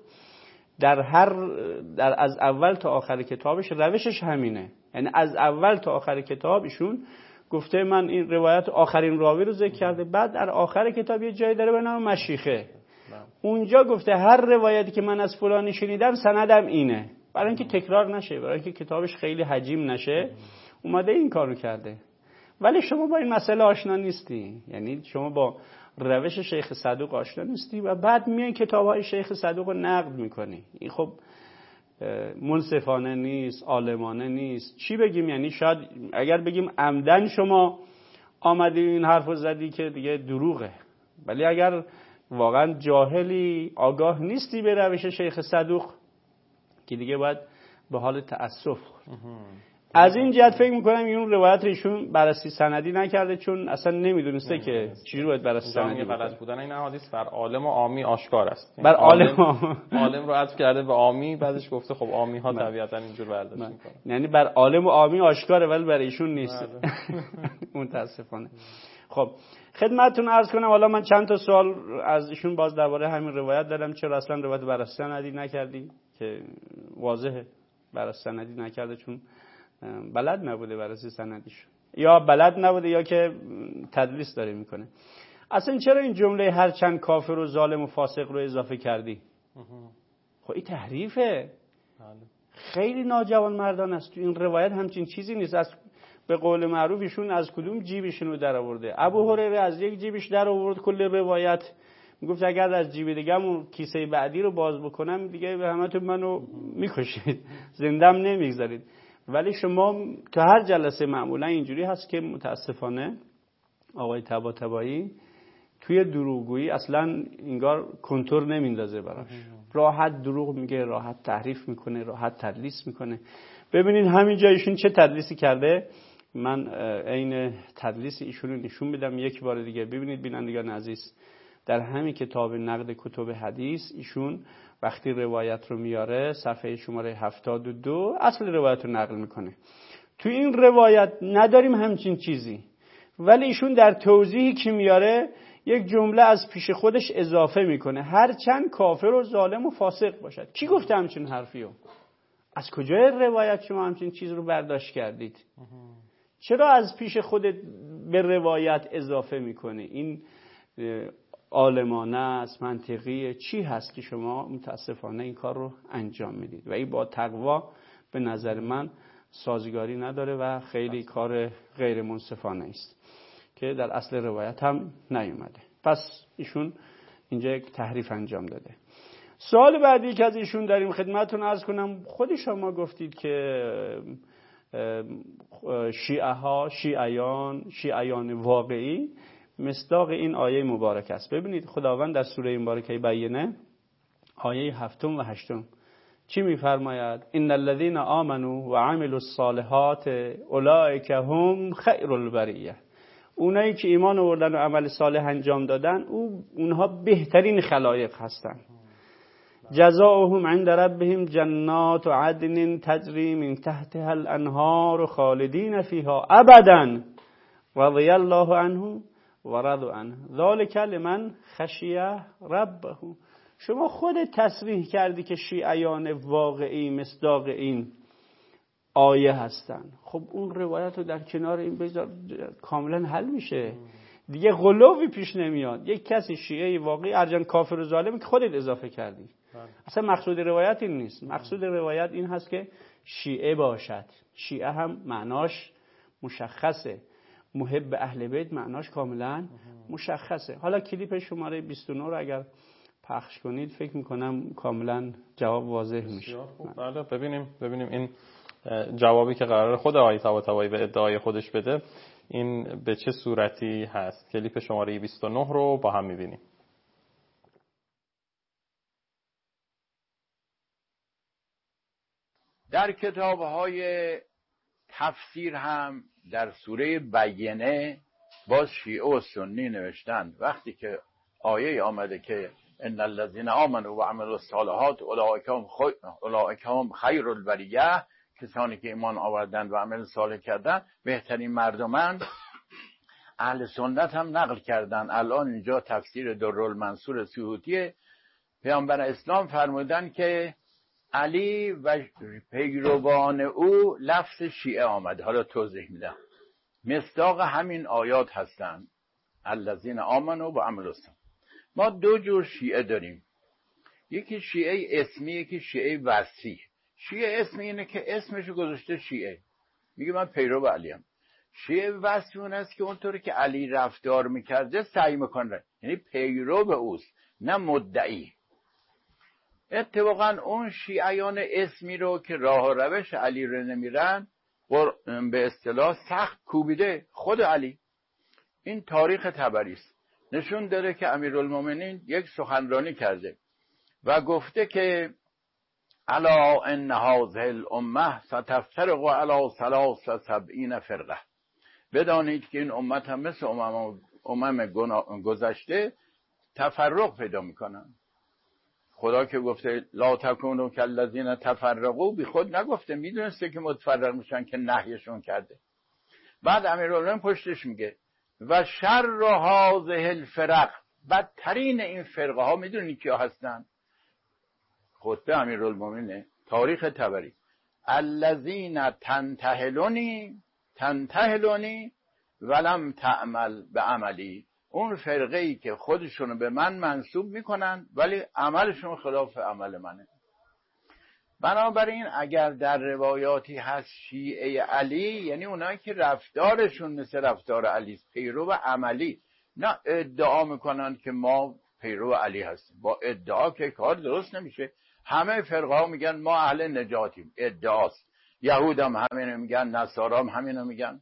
از اول تا آخر کتابش روشش همینه. یعنی از اول تا آخر کتابشون گفته من این روایت آخرین راوی رو ذکر کرده، بعد در آخر کتاب یه جایی داره به نام مشیخه، اونجا گفته هر روایتی که من از فلانی شنیدم سندم اینه، برای اینکه تکرار نشه، برای اینکه کتابش خیلی حجیم نشه اومده این کارو کرده. ولی شما با این مسئله آشنا نیستی، یعنی شما با روش شیخ صدوق آشنا نیستی و بعد میای کتاب‌های شیخ صدوق رو نقد میکنی. این خب منصفانه نیست، عالمانه نیست. چی بگیم؟ یعنی شاید اگر بگیم عمدن شما آمدی این حرفو زدی که دیگه دروغه، ولی اگر واقعا جاهلی، آگاه نیستی به روش شیخ صدوق که دیگه باید به حال تأسف. از این جهت فکر میکنم این روایت ایشون بررسی سندی نکرده، چون اصلا نمیدونسته که چجوری باید بررسی سندی بکنه. غلط بودن این احادیث بر عالم و عامی آشکار است. بر عالم رو عطف کرده به عامی، بعدش گفته خب عامی ها طبیعتا اینجور برداشت میکنن. یعنی بر عالم و عامی آشکاره ولی برای ایشون نیست. متاسفانه. خب خدمتتون عرض کنم، حالا من چند تا سوال از ایشون باز درباره همین روایت دارم. چرا اصلا روایت بررسی سندی نکردی؟ که واضحه بررسی سندی نکرده چون بلد نبوده بررسی سندیش. یا بلد نبوده یا که تدلیس داره میکنه. اصلا چرا این جمله هرچند کافر و ظالم و فاسق رو اضافه کردی؟ خب این تحریفه، خیلی ناجوان مردان است. تو این روایت همچین چیزی نیست. از به قول معروف ایشون از کدوم جیبشون رو در آورده؟ ابو هریره از یک جیبش در آورد کل روایت، میگفت اگر از جیب دیگه‌مون کیسه بعدی رو باز بکنم دیگه به همتون منو میکشید، زندم نمیگذارید. ولی شما تو هر جلسه معمولا اینجوری هست که متاسفانه آقای طباطبایی توی دروغگویی اصلا انگار کنتور نمیندازه براش، راحت دروغ میگه، راحت تحریف میکنه، راحت تدلیس میکنه. ببینید همین جایشون چه تدلیسی کرده. من عین تدلیس ایشونو نشون میدم یک بار دیگه. ببینید بینندگان عزیز، در همین کتاب نقد کتب حدیث ایشون وقتی روایت رو میاره صفحه شماره 72 اصل روایت رو نقل میکنه. تو این روایت نداریم همچین چیزی، ولی ایشون در توضیحی که میاره یک جمله از پیش خودش اضافه میکنه، هرچند کافر و ظالم و فاسق باشد. کی گفته همچین حرفیو؟ از کجای روایت شما همچین چیز رو برداشت کردید؟ چرا از پیش خودت به روایت اضافه میکنی؟ این عالمانه است، منطقیه، چی هست که شما متاسفانه این کار رو انجام میدید؟ و این با تقوا به نظر من سازگاری نداره و خیلی کار غیر منصفانه است که در اصل روایت هم نیومده. پس ایشون اینجا یک تحریف انجام داده. سوال بعدی که از ایشون داریم خدمتتون عرض کنم، خود شما گفتید که شیعیان واقعی مصداق این آیه مبارک است. ببینید خداوند در سوره مبارکه بینه آیه 7 و 8 چی میفرماید؟ ان الذين آمنوا وعملوا الصالحات اولئک هم خیر البریه. اونایی که ایمان آوردن و عمل صالح انجام دادن اونها بهترین خلایق هستند. جزاؤهم عند ربهم جنات عدن تجری من تحتها الانهار خالدین فیها ابدا رضی الله عنه و رضوا عنه ذلک لمن خشی ربه. شما خودت تصریح کردی که شیعیان واقعی مصداق این آیه هستن. خب اون روایت رو در کنار این بذار، کاملا حل میشه دیگه، غلوی پیش نمیاد. یک کسی شیعه واقعی ارجن کافر و ظالم که خودت اضافه کردی. اصلا مقصود روایت این نیست. مقصود روایت این هست که شیعه باشد. شیعه هم معناش مشخصه، محب اهل بیت معناش کاملا مشخصه. حالا کلیپ شماره 29 رو اگر پخش کنید فکر میکنم کاملا جواب واضح میشه. بله ببینیم این جوابی که قرار خود آقای طباطبایی به ادعای خودش بده این به چه صورتی هست. کلیپ شماره 29 رو با هم میبینیم. در کتاب‌های تفسیر هم در سوره بینه باز شیعه و سنی نوشتند وقتی که آیه آمده که ان الذين آمنوا وعملوا الصالحات اولئک هم خیر البریه، کسانی که ایمان آوردند و عمل صالح کردند بهترین مردمند، اهل سنت هم نقل کردن. الان اینجا تفسیر درالمنصور سیوطی، پیامبر اسلام فرمودن که علی و پیروان او لفظ شیعه آمده. حالا توضیح میدم. مصداق همین آیات هستند الذین آمنوا و عملوا الصالحات. ما دو جور شیعه داریم، یکی شیعه اسمی، یکی شیعه وصفی. شیعه اسمی اینه که اسمشو گذاشته شیعه، میگه من پیرو علیم. شیعه وصفی اون است که اونطوری که علی رفتار میکرده سعی میکنه، یعنی پیرو به اوست نه مدعی. اتفاقا اون شیعیان اسمی رو که راه و روش علی رو نمیرن به اصطلاح سخت کوبیده خود علی. این تاریخ طبری است، نشون داره که امیرالمومنین یک سخنرانی کرده و گفته که الا ان هذه الامه ستفترق علی 73 فرقه. بدانید که این امت هم مثل امم گذشته تفرق پیدا میکنن. خدا که گفته لا تکونوا کالذین تفرقوا، بی خود نگفته، میدونسته که متفرق میشن که نهیشون کرده. بعد امیرالمومنین پشتش میگه و شر هذه الفرق، بدترین این فرقه ها میدونید کیا هستن؟ خطبه امیرالمومنین، تاریخ طبری. الذین تنتهلونی تنتهلونی ولم تعمل به عملی. اون فرقه‌ای که خودشونو به من منسوب میکنن ولی عملشون خلاف عمل منه. بنابراین اگر در روایاتی هست شیعه علی، یعنی اونایی که رفتارشون مثل رفتار علی است، پیرو عملی، نه ادعا میکنن که ما پیرو علی هستیم. با ادعا که کار درست نمیشه. همه فرقه ها میگن ما اهل نجاتیم، ادعاست. یهود هم همینو میگن، نصارا هم همینو میگن.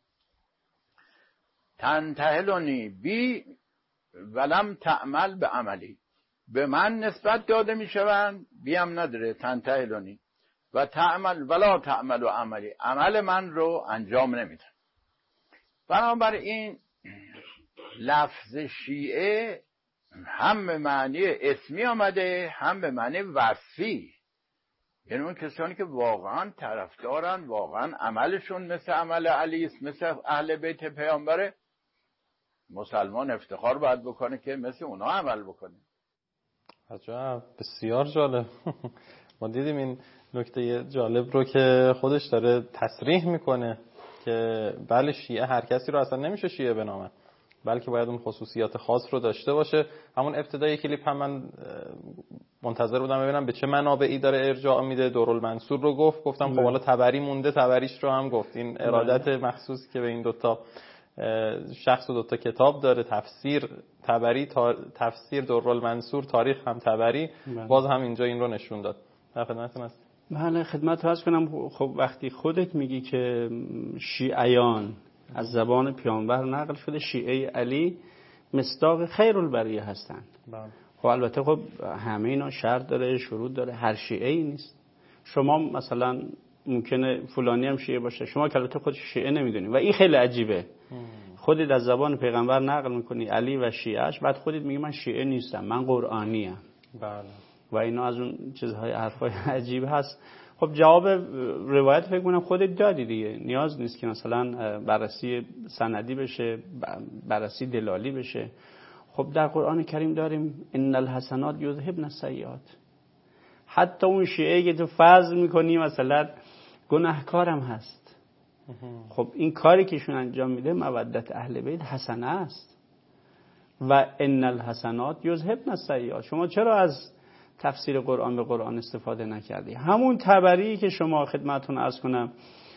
تنتهلونی بی ولم تعمل به عملی، به من نسبت داده میشوند، بیم نداره. تنتهلونی و تعمل ولا تعمل و عملی، عمل من رو انجام نمیدن. بنابراین لفظ شیعه هم به معنی اسمی آمده هم به معنی وصفی، یعنی اون کسانی که واقعا طرفدارن، واقعا عملشون مثل عمل علی است، مثل اهل بیت پیامبره، مسلمان افتخار باید بکنه که مثل اونا عمل بکنه. عجب، بسیار جالب. ما دیدیم این نکته جالب رو که خودش داره تصریح میکنه که بله شیعه هر کسی رو اصلا نمیشه شیعه بنامه، بلکه باید اون خصوصیات خاص رو داشته باشه. همون ابتدای کلیپ هم من منتظر بودم ببینم به چه منابعی داره ارجاع میده. دورالمنصور رو گفتم خب حالا تبری مونده، تبریش رو هم گفت. این ارادت مخصوص که به این دوتا شخص و دوتا کتاب داره، تفسیر تبری، تفسیر دورالمنصور، تاریخ هم تبری، باز هم اینجا این رو نشون داد. در خدمتتون هستم. بله، خدمت عرض کنم. خب وقتی خودت میگی که شیعیان از زبان پیامبر نقل شده، شیعه علی مصداق خیرالبریه هستن. خب البته خب همه اینا شرط داره، شروط داره، هر شیعه ای نیست. شما مثلا ممکنه فلانی هم شیعه باشه، شما که البته خودش شیعه نمیدونی و این خیلی عجیبه. خودت از زبان پیغمبر نقل میکنی علی و شیعهش، بعد خودت میگی من شیعه نیستم، من قرآنی ام. بله. و اینا از اون چیزهای حرفای عجیب هست. خب جواب روایت فکر کنم خودت دادی دیگه، نیاز نیست که مثلا بررسی سندی بشه، بررسی دلالی بشه. خب در قرآن کریم داریم ان الحسنات یذهبن السیئات. حتی اون شیعه که تو فرض میکنی مثلا گناهکارم هست، خب این کاری که ایشون انجام میده مودت اهل بیت حسنه است. و ان الحسنات یذهبن السیئات. شما چرا از تفسیر قرآن به قرآن استفاده نکردی؟ همون تبری که شما خدمتتون عرض کنم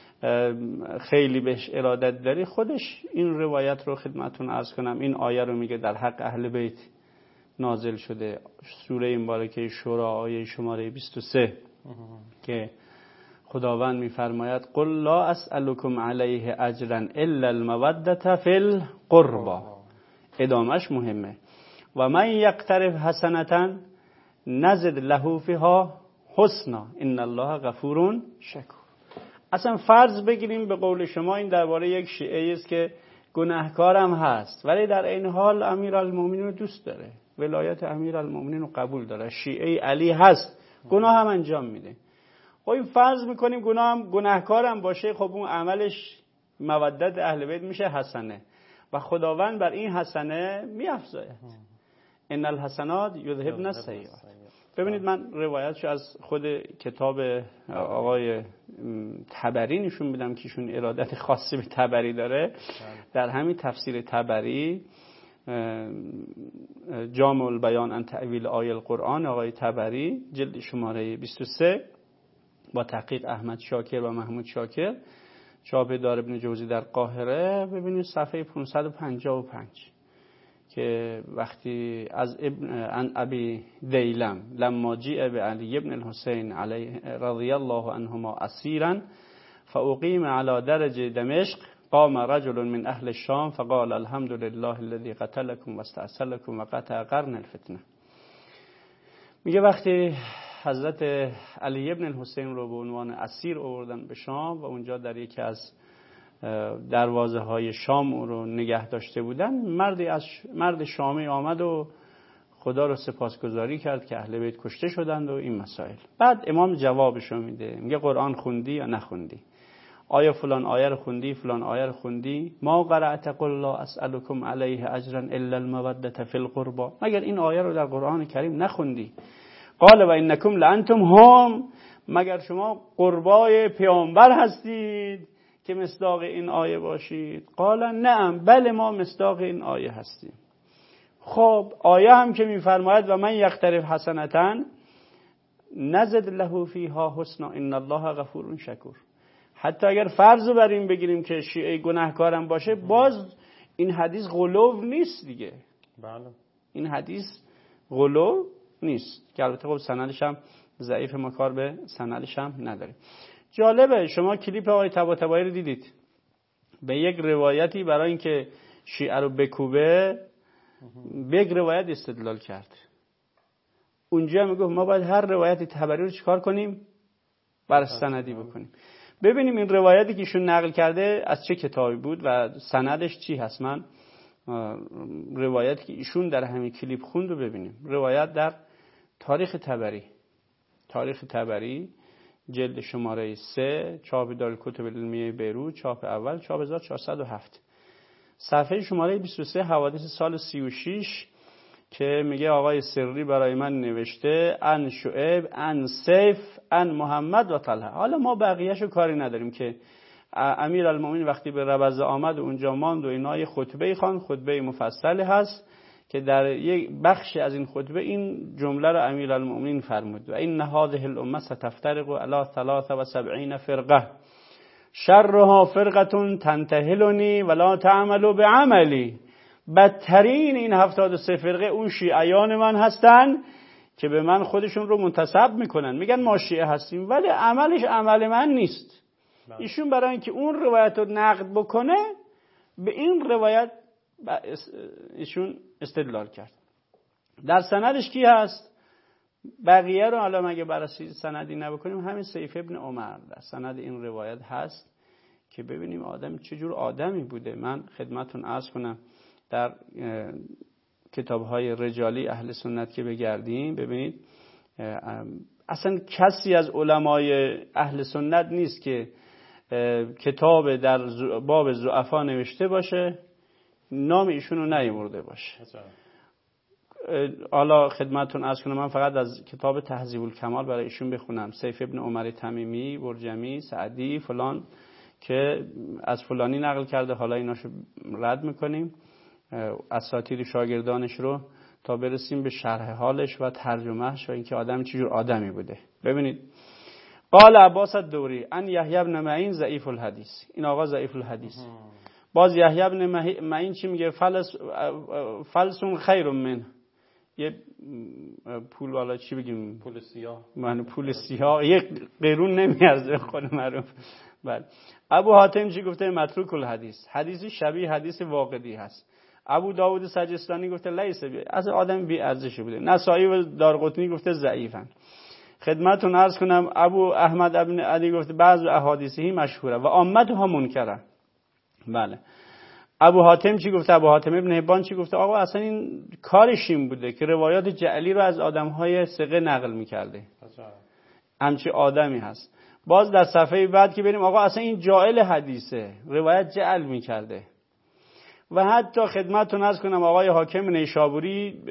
خیلی بهش ارادت داری، خودش این روایت رو خدمتتون عرض کنم، این آیه رو میگه در حق اهل بیت نازل شده، سوره مبارکه شورا آیه شماره 23 که خداوند میفرماید قل لا اسألكم علیه اجرا الا المودة فی القربى. ادامش مهمه. و من یقترف حسنة نزد له فیها حسنا ان الله غفور شکور. اصلا فرض بگیریم به قول شما این درباره یک شیعه است که گناهکارم هست ولی در این حال امیرالمومنین رو دوست داره، ولایت امیرالمومنین رو قبول داره، شیعه علی هست، گناه هم انجام میده. خب این فرض میکنیم گناهکارم باشه، خب اون عملش مودت اهل بیت میشه حسنه و خداوند بر این حسنه میافزاید. ان الحسنات یذهبن السیئات. ببینید من روایتش از خود کتاب آقای تبری نشون میدم که ایشون ارادت خاصی به تبری داره. در همین تفسیر تبری جامع البیان عن تأویل آیه القرآن آقای تبری جلد شماره 23 با تحقیق احمد شاکر و محمود شاکر، چاپ دار ابن جوزی در قاهره، ببینید صفحه 555 که وقتی از عن ابی دیلم لما جیء به علی ابن الحسین علیه رضی الله عنهما اسیرا فاقیم علی درج دمشق قام رجل من اهل الشام فقال الحمد لله الذي قتلكم واستأصلكم وقطع قرن الفتنه. میگه وقتی حضرت علی ابن الحسین رو به عنوان اسیر آوردن به شام و اونجا در یکی از دروازه های شام او رو نگه داشته بودن، مرد شامی آمد و خدا رو سپاسگزاری کرد که اهل بیت کشته شدند و این مسائل. بعد امام جوابشو میده، میگه قرآن خوندی یا نخوندی؟ آیا فلان آیه رو خوندی، فلان آیه رو خوندی؟ ما قرأت قل لا اسألكم علیه اجرا الا المودة فی القربى. مگر این آیه رو در قرآن کریم نخوندی؟ قال و انکم لانتم هم، مگر شما قربای پیامبر هستید که مصداق این آیه باشید؟ قال نعم، بله ما مصداق این آیه هستیم. خب آیه هم که میفرماید و من یقترف حسنة نزد له فیها حسنا ان الله غفور شکور، حتی اگر فرض رو بر این بگیریم که شیعه گناهکارم باشه، باز این حدیث غلو نیست دیگه. بله این حدیث غلو نیست که البته خب سندش هم ضعیف، ما کار به سندش هم نداریم. جالبه شما کلیپ آقای طباطبایی رو دیدید، به یک روایتی برای اینکه شیعه رو بکوبه به یک روایت استدلال کرد. اونجا میگه ما باید هر روایتی طبری رو چیکار کنیم؟ بر سندی بکنیم. ببینیم این روایتی که ایشون نقل کرده از چه کتابی بود و سندش چی هست. من روایتی که ایشون در همین کلیپ خوند رو ببینیم. روایت در تاریخ طبری جلد شماره 3 چاپ دارالکتب العلمیه بیروت، چاپ اول، چاپ 1407، صفحه شماره 23، حوادث سال 36 که میگه آقای سری برای من نوشته ان شعیب ان سیف ان محمد و طلحه. حالا ما بقیه‌شو کاری نداریم که امیرالمومنین وقتی به ربضه آمد و اونجا ماند و اینا یه خطبه خوان، خطبه مفصلی هست که در یک بخش از این خطبه این جمله رو امیرالمومنین فرمود و این هذه الامه ستفترق علی 73 فرقه شرها فرقه تنتهلنی ولا تعمل بعملی. بدترین این 73 فرقه اون شیعیان من هستن که به من خودشون رو منتسب میکنن، میگن ما شیعه هستیم ولی عملش عمل من نیست. ایشون برای اینکه اون روایت رو نقد بکنه به این روایت ایشون استدلال کرد. در سندش کی هست؟ بقیه رو حالا مگه بررسی سندی نبکنیم، همین سیف ابن عمر در سند این روایت هست که ببینیم آدم چجور آدمی بوده. من خدمتون عرض کنم در کتاب‌های رجالی اهل سنت که بگردیم ببینید اصلا کسی از علمای اهل سنت نیست که کتاب در باب ضعفا نوشته باشه نام ایشون رو نیاورده باشه. حالا خدمتتون عرض کنم من فقط از کتاب تهذیب الکمال برای ایشون بخونم. سیف ابن عمر تمیمی، برجمی، سعدی فلان که از فلانی نقل کرده، حالا ایناشو رد میکنیم، اساطیر شاگردانش رو تا برسیم به شرح حالش و ترجمهش و اینکه آدم چجور آدمی بوده. ببینید قال عباس الدوری ان یحیی بن معین ضعیف الحدیث، این آقا ضعیف الحدیث. باز یحیی بن معین چی میگه؟ فلسون خیر من، یه پول والا چی بگیم، پول سیاه، من پول سیاه یک قرون نمیارزه خود معروف. بله. ابو حاتم چی گفته؟ متروک الحدیث، حدیثی شبیه حدیث واقعی هست. ابو داود سجستانی گفته لیس بی، از آدم بی ارزشی بوده. نسائی و دارقطنی گفته ضعیفن. خدمتتون عرض کنم ابو احمد ابن علی گفته بعض احادیثی مشهوره و عامتها منکره. بله. ابو حاتم چی گفته؟ ابو حاتم ابن حبان چی گفته؟ آقا اصلا این کارش این بوده که روایات جعلی رو از آدم‌های ثقه نقل می‌کرده. همچی آدمی هست. باز در صفحه بعد که بریم آقا اصلا این جاعل حدیثه، روایت جعل می‌کرده. و حتی خدمتتون عرض کنم آقای حاکم نیشابوری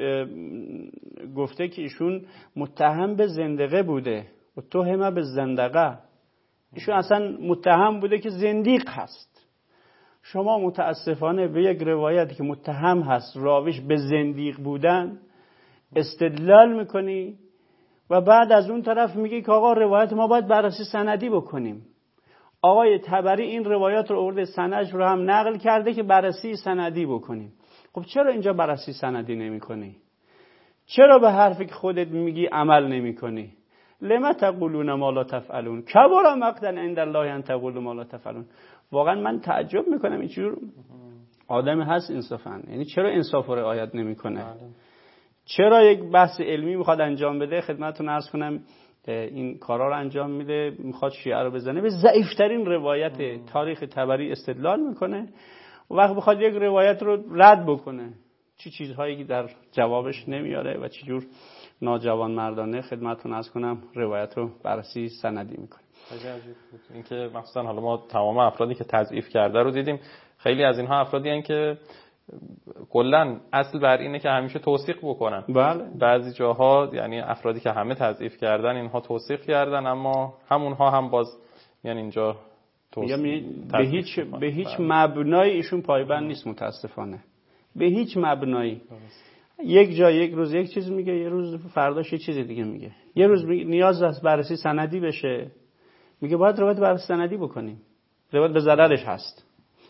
گفته که ایشون متهم به زندقه بوده، متهم به زندقه، ایشون اصلا متهم بوده که زندیق هست. شما متاسفانه به یک روایتی که متهم هست راویش به زندیق بودن استدلال میکنی و بعد از اون طرف میگی که آقا روایت ما باید بررسی سندی بکنیم. آقای طبری این روایات رو آورده سندش رو هم نقل کرده که بررسی سندی بکنیم. خب چرا اینجا بررسی سندی نمی کنی؟ چرا به حرفی که خودت میگی عمل نمی کنی؟ لما تقولون ما لا تفعلون کبر مقتا عند الله ان تقولوا ما لا تفعلون. واقعا من تعجب میکنم این چجور آدمی هست انصافا، یعنی چرا انصاف رو رعایت نمیکنه؟ چرا یک بحث علمی میخواد انجام بده، خدمتتون عرض کنم این کارا رو انجام میده، میخواد شیعه رو بزنه، به ضعیفترین روایت تاریخ طبری استدلال میکنه و وقت بخواد یک روایت رو رد بکنه چی چیزهایی که در جوابش نمیاره و چجور ناجوان مردانه خدمتتون عرض کنم روایت رو بررسی سندی میکنه. اینکه مثلا حالا ما تمام افرادی که تضعیف کرده رو دیدیم، خیلی از اینها افرادی هستند که کلا اصل بر اینه که همیشه توثیق بکنن. بله. بعضی جاها یعنی افرادی که همه تضعیف کردن اینها توثیق کردن، اما همونها هم باز یعنی اینجا به هیچ مبنایی ایشون پایبند نیست متاسفانه، به هیچ مبنایی. یک جا یک روز یک چیز میگه، یه روز فرداش یه چیز دیگه میگه. یه روز نیاز است بررسی سندی بشه، میگه باید روایت بررسی سندی بکنیم، روایت به ضررش هست.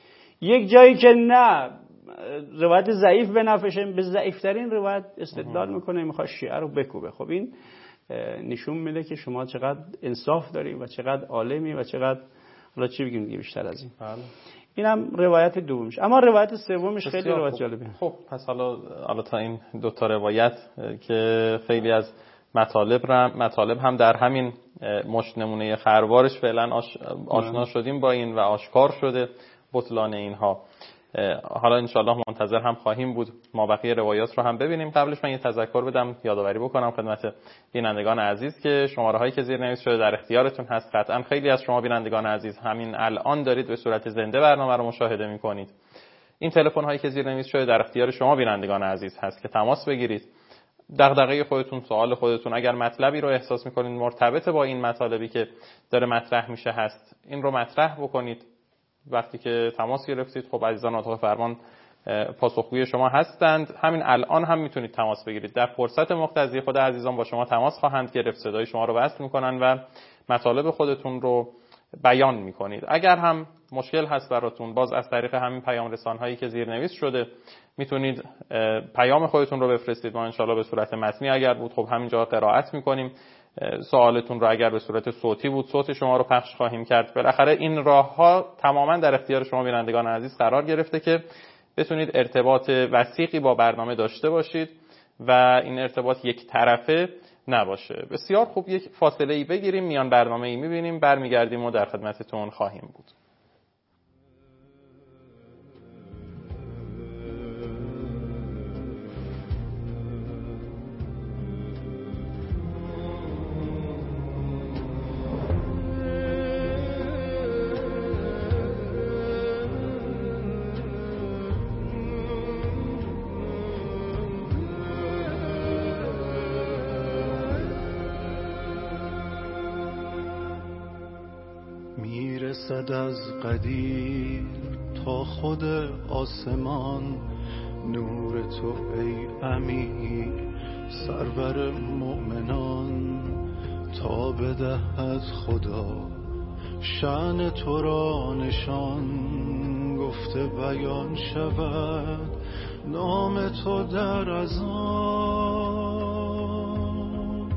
یک جایی که نه روایت ضعیف به نفعشه، به ضعیفترین روایت استدلال میکنه، میخواد شیعه رو بکوبه. خب این نشون میده که شما چقدر انصاف داری و چقدر عالمی و چقدر، حالا چی بگیم دیگه بیشتر از این. اینم روایت دومش. اما روایت سومش خیلی روایت جالبه. خب پس حالا تا این دو تا روایت که خیلی از مطالب هم در همین مشت نمونه خروارش فعلا آشنا شدیم با این و آشکار شده بطلان اینها. حالا انشالله منتظر هم خواهیم بود ما بقیه روایات رو هم ببینیم. قبلش من یه تذکر بدم، یادآوری بکنم خدمت بینندگان عزیز که شماره‌هایی که زیرنویس شده در اختیارتون هست. قطعا خیلی از شما بینندگان عزیز همین الان دارید به صورت زنده برنامه رو مشاهده می‌کنید. این تلفن‌هایی که زیرنویس شده در اختیار شما بینندگان عزیز هست که تماس بگیرید. دغدغه خودتون، سوال خودتون، اگر مطلبی رو احساس می‌کنید مرتبط با این مطالبی که داره مطرح میشه هست، این رو مطرح بکنید. وقتی که تماس گرفتید خب عزیزان اتاق فرمان پاسخگوی شما هستند. همین الان هم میتونید تماس بگیرید. در فرصت مقتضی خود عزیزان با شما تماس خواهند گرفت، صدای شما رو وصل میکنن و مطالب خودتون رو بیان میکنید. اگر هم مشکل هست براتون، باز از طریق همین پیام رسانهایی که زیرنویس شده میتونید پیام خودتون رو بفرستید. ما انشالله به صورت متنی اگر بود خب همینجا قرائت میکنیم. سوالتون رو اگر به صورت صوتی بود صوت شما رو پخش خواهیم کرد. بالاخره این راه‌ها تماما در اختیار شما بینندگان عزیز قرار گرفته که بتونید ارتباط وثیقی با برنامه داشته باشید و این ارتباط یک طرفه نباشه. بسیار خوب، یک فاصله‌ای بگیریم، میان برنامه‌ای می‌بینیم، برمیگردیم و در خدمتتون خواهیم بود. میرسد از قدیر تا خود آسمان نور تو ای امیر سرور مؤمنان، تا بدهد خدا شأن تو را نشان، گفته بیان شود نام تو در اذان.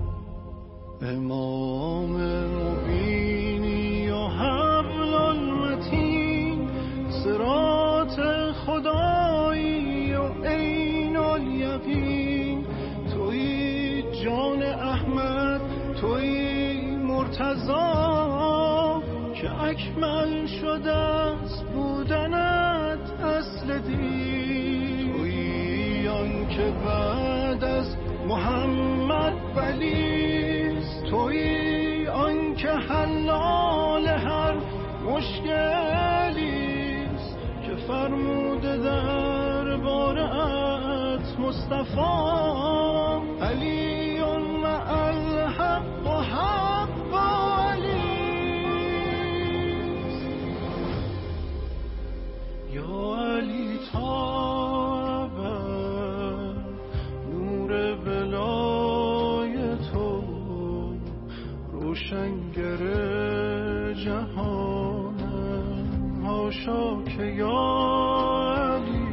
امام مبینی و حبل المتین، صراط خدایی و عین الیقین، تویی جان احمد، تویی مرتضا، که اکمل شده است بودنت اصل دین. تویی آن که بعد از محمد ولیست، تویی آن که حلال هر مشکلیست، که فرموده در بارت مصطفی علی مع الحق و حق علیست. یا علی تابه نور ولای تو، روشنگر جهانم، حاشا که یا علی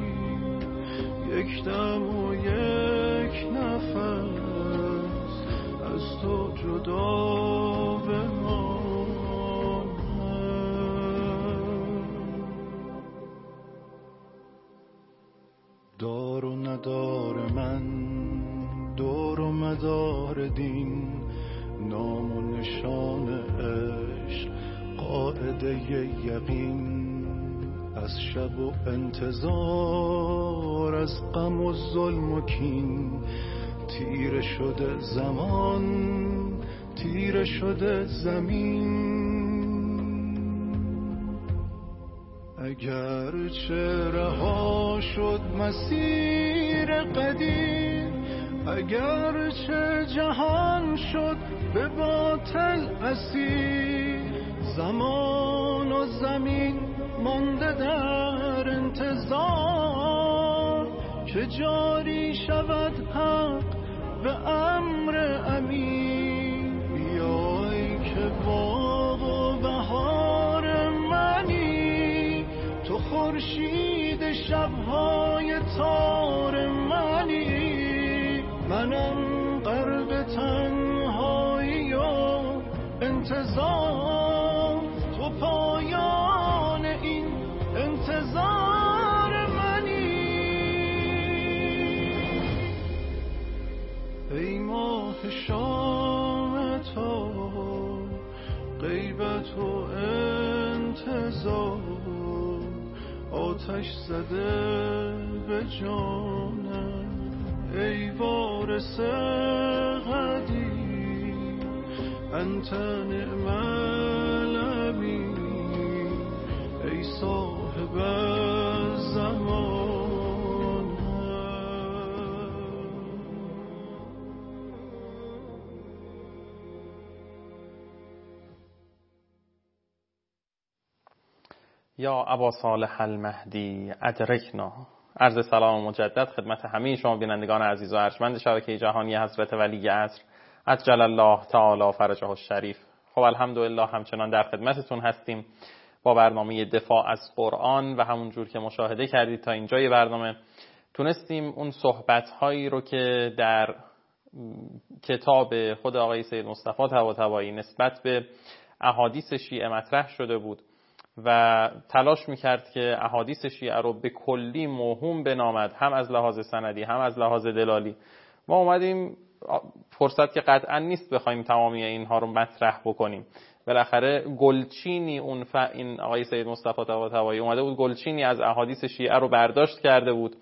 یک دم و یک نفس از تو جدا بمانم. دار و ندار من، دور و مدار دین، نام و نشان عشق قاعده یقین، از شب و انتظار، از غم و ظلم و کین، تیره شده زمان، تیره شده زمین. اگر چه رها شد مسیر قدیم، اگر چه جهان شد به باطل اسیر، زمان و زمین مانده در انتظار که جاری شود حق به امر امین. بیای که باغ و بهار منی، تو خورشید شبهای تار منی. منم غرق تنهایی و انتظار، تو پایان این انتظار منی. ای ماه شام تو غیبت و انتظار، آتش زده به جانم ای وارث قدیم. انت نعم الامین ای صاحب زمان. یا ابا صالح المهدی ادرکنا. عرض سلام مجدد خدمت همه شما بینندگان عزیز و ارجمند شبکه جهانی حضرت ولی عصر عجل الله تعالی فرجه الشریف. خب الحمدلله همچنان در خدمتتون هستیم با برنامه دفاع از قرآن و همونجور که مشاهده کردید تا اینجای برنامه تونستیم اون صحبت‌هایی رو که در کتاب خود آقای سید مصطفی طباطبایی نسبت به احادیث شیعه مطرح شده بود و تلاش میکرد که احادیث شیعه رو به کلی موهوم بنامد، هم از لحاظ سندی هم از لحاظ دلالی. ما اومدیم فرصت که قطعا نیست بخوایم تمامی اینها رو مطرح بکنیم. بالاخره گلچینی این آقای سید مصطفی طباطبایی اومده بود گلچینی از احادیث شیعه رو برداشت کرده بود.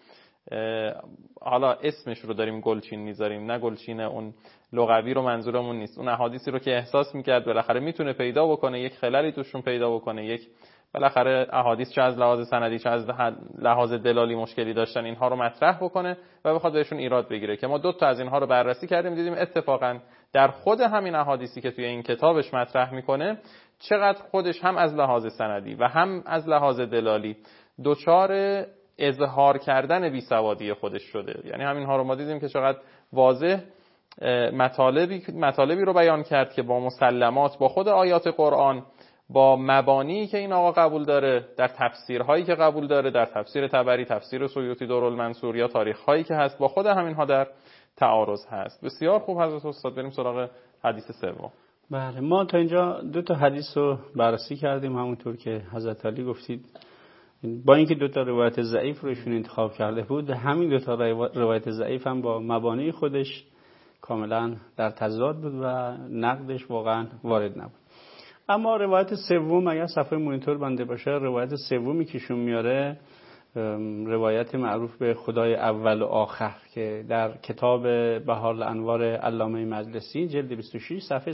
حالا اسمش رو داریم گلچین میذاریم، نه گلچین اون لغوی رو منظورمون نیست. اون احادیثی رو که احساس میکرد بالاخره میتونه پیدا بکنه یک خللی توشون پیدا بکنه، یک بالاخره احادیث چه از لحاظ سندی چه از لحاظ دلالی مشکلی داشتن، اینها رو مطرح بکنه و بخواد بهشون ایراد بگیره. که ما 2 تا از اینها رو بررسی کردیم، دیدیم اتفاقا در خود همین احادیثی که توی این کتابش مطرح میکنه چقدر خودش هم از لحاظ سندی و هم از لحاظ دلالی دوچار اظهار بیسوادی خودش شده. یعنی همینها رو ما دیدیم که چقدر واضح مطالبی رو بیان کرد که با مسلمات، با خود آیات قرآن، با مبانی که این آقا قبول داره، در تفسیرهایی که قبول داره، در تفسیر طبری، تفسیر سیوطی درالمنصور یا تاریخهایی که هست، با خود همینها در تعارض هست. بسیار خوب حضرت استاد، بریم سراغ حدیث سوم. بله، ما تا اینجا 2 تا حدیث رو بررسی کردیم، همونطور که حضرت علی گفتید. با اینکه 2 تا روایت ضعیف رو ایشون انتخاب کرده بود، همین 2 تا روایت ضعیف هم با مبانی خودش کاملا در تضاد بود و نقدش واقعا وارد نبود. اما روایت سوم، اگر صفحه مونیتور بنده باشه، روایت سومی که ایشون میاره روایت معروف به خدای اول و آخر که در کتاب بهار الانوار علامه مجلسی جلد 26 صفحه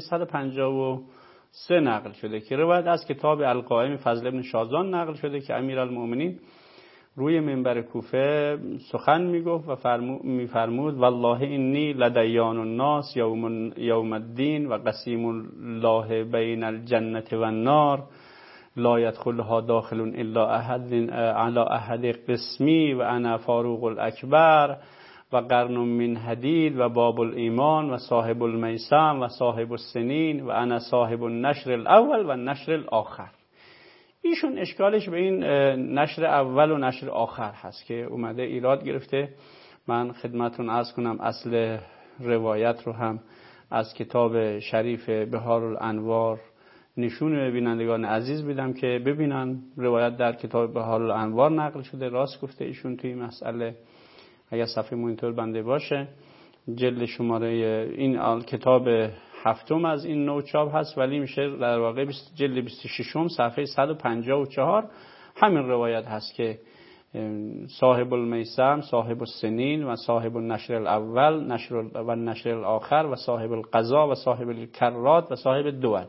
153 نقل شده که روایت از کتاب القائم فضل بن شازان نقل شده که امیرالمؤمنین روی منبر کوفه سخن میگفت و میفرمود والله انی لدیان الناس یوم الدین و قسیم الله بین الجنة و النار لا يدخلها داخل الا احد على احد قسمی و انا فاروق الاکبر و قرن من حدید و باب الایمان و صاحب المیسم و صاحب السنین و انا صاحب النشر الاول و النشر الاخر. ایشون اشکالش به این نشر اول و نشر آخر هست که اومده ایراد گرفته. من خدمتون عرض کنم اصل روایت رو هم از کتاب شریف بهار الانوار نشون بینندگان عزیز میدم که ببینن. روایت در کتاب بهار الانوار نقل شده، راست گفته ایشون توی مسئله. اگر صفحه مونیتور بنده باشه جلد شماره این کتاب 7 از این نوع چاپ هست، ولی میشه در واقع جلد 26 صفحه 154 همین روایت هست که صاحب المیسم، صاحب السنین و صاحب النشر الاول و نشر الاخر و صاحب القضا و صاحب الکرات و صاحب الدول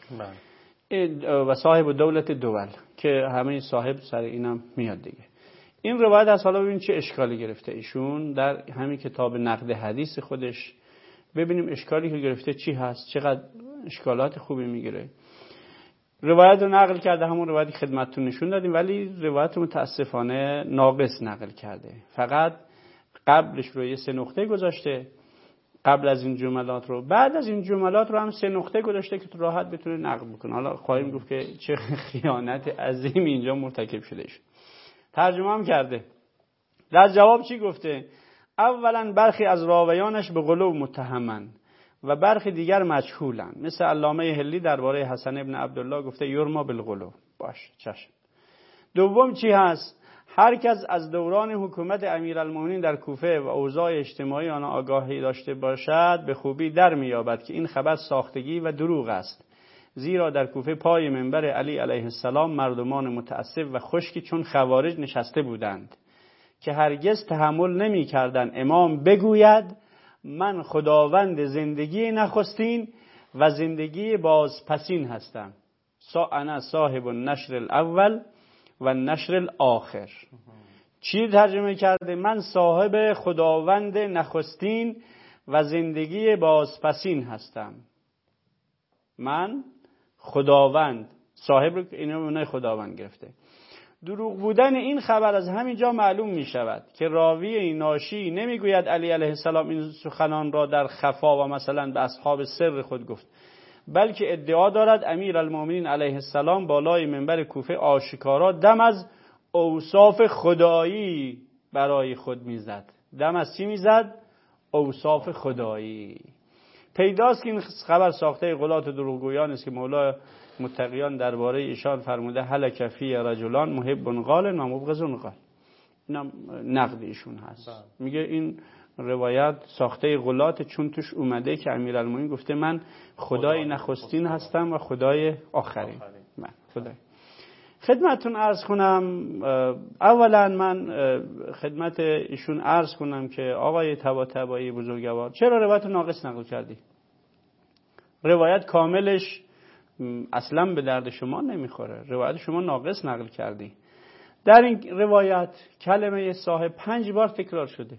و صاحب دولت دول که همه صاحب سر اینم میاد دیگه. این روایت از حالا ببین چه اشکالی گرفته ایشون در همین کتاب نقد حدیث خودش. ببینیم اشکالی که گرفته چی هست، چقدر اشکالات خوبی میگیره. روایت رو نقل کرده، همون روایتی خدمتتون نشون دادیم، ولی روایت متاسفانه ناقص نقل کرده. فقط قبلش رو یه 3 نقطه گذاشته، قبل از این جملات رو، بعد از این جملات رو هم 3 نقطه گذاشته که تو راحت بتونه نقل بکنه. حالا خواهیم گفت که چه خیانت عظیم اینجا مرتکب شده شد. ترجمه هم کرده. در جواب چی گفته؟ اولا برخی از راویانش به غلو متهمن و برخی دیگر مجهولن. مثل علامه هلی درباره حسن ابن عبدالله گفته یرما بالغلو. باش، چشم. دوم چی هست؟ هر کس از دوران حکومت امیرالمومنین در کوفه و اوضاع اجتماعی آن آگاهی داشته باشد به خوبی در می‌یابد که این خبر ساختگی و دروغ است. زیرا در کوفه پای منبر علی علیه السلام مردمان متعصب و خشکی چون خوارج نشسته بودند که هرگز تحمل نمی‌کردند امام بگوید من خداوند زندگی نخستین و زندگی بازپسین هستم. انا صاحب النشر الاول و نشر الاخر. چی ترجمه کرده؟ من صاحب خداوند نخستین و زندگی بازپسین هستم. من خداوند، صاحب رو اینو اونای خداوند گرفته. دروغ بودن این خبر از همینجا معلوم می شود که راوی ناشی نمیگوید علی علیه السلام این سخنان را در خفا و مثلا به اصحاب سر خود گفت، بلکه ادعا دارد امیرالمومنین علیه السلام بالای منبر کوفه آشکارا دم از اوصاف خدایی برای خود میزد. دم از چی میزد؟ اوصاف خدایی. پیداست که این خبر ساخته غلات و دروغگویان است که مولا متقیان درباره ایشان فرموده هلک فی رجلان محب قال و مبغض قال. اینم نقد ایشون هست. میگه این روایت ساخته غلات چون توش اومده که امیرالمومنین گفته من خدای نخستین هستم و خدای آخرین. من خدای. خدمتتون عرض کنم، اولا من خدمت ایشون عرض کنم که آقای طباطبایی بزرگوار چرا روایت ناقص نقل کردی؟ روایت کاملش اصلا به درد شما نمیخوره. روایت شما ناقص نقل کردی. در این روایت کلمه صاحب 5 بار تکرار شده.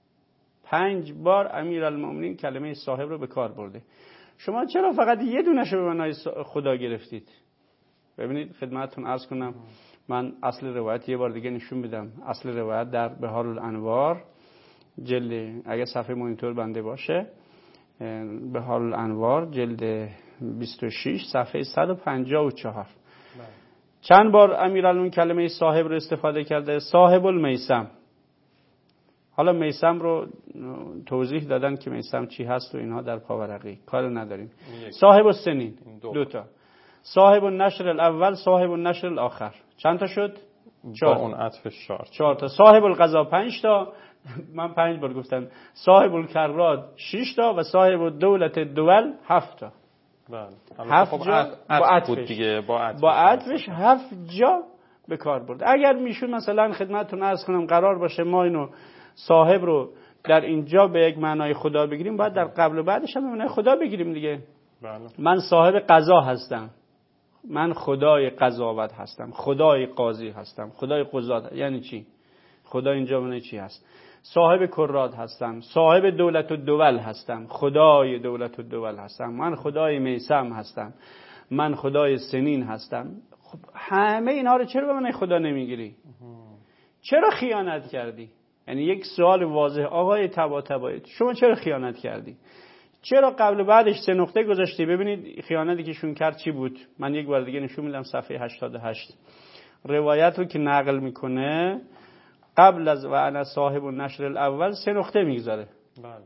5 بار امیرالمومنین کلمه صاحب رو به کار برده. شما چرا فقط یه دونش رو به معنای خدا گرفتید؟ ببینید خدمتتون عرض کنم، من اصل روایت یه بار دیگه نشون بدم. اصل روایت در بهار الانوار جلد، اگه صفحه مانیتور بنده باشه، بهار الانوار جلد 26 صفحه 154. چند بار امیرالمومنین کلمه صاحب رو استفاده کرده؟ صاحب المیسم. حالا میسم رو توضیح دادن که میسم چی هست و اینها در پاورقی، کار نداریم. صاحب السنین 2 تا. صاحب النشر الاول، صاحب النشر الاخر. چند تا شد؟ 4. با اون عطفش 4 تا. صاحب القضا 5 تا. من 5 بار گفتم. صاحب الکرات 6 تا و صاحب الدولت دول 7 تا. بله. 7 جا با عطفش دیگه، با عطفش 7 جا به کار برد. اگر میشون مثلا خدمتتون عرض کنم قرار باشه ما اینو صاحب رو در اینجا به یک معنای خدا بگیریم، باید در قبل و بعدش هم به معنای خدا بگیریم دیگه. بله. من صاحب قضا هستم، من خدای قضاوت هستم، خدای قاضی هستم، خدای قضات. یعنی چی؟ خدا اینجا معنی چی هست؟ صاحب کرات هستم، صاحب دولت و دول هستم، خدای دولت و دول هستم، من خدای میسم هستم، من خدای سنین هستم. خب همه اینها رو چرا به معنای خدا نمیگیری؟ چرا خیانت کردی؟ یعنی یک سوال واضح آقای طباطبایی، شما چرا خیانت کردی؟ چرا قبل و بعدش 3 نقطه گذاشتی؟ ببینید خیانتی که شون کرد چی بود. من یک بار دیگه نشون میدم صفحه 88. روایت رو که نقل میکنه قبل از و انا صاحب النشر الاول 3 نقطه میگذاره. بله.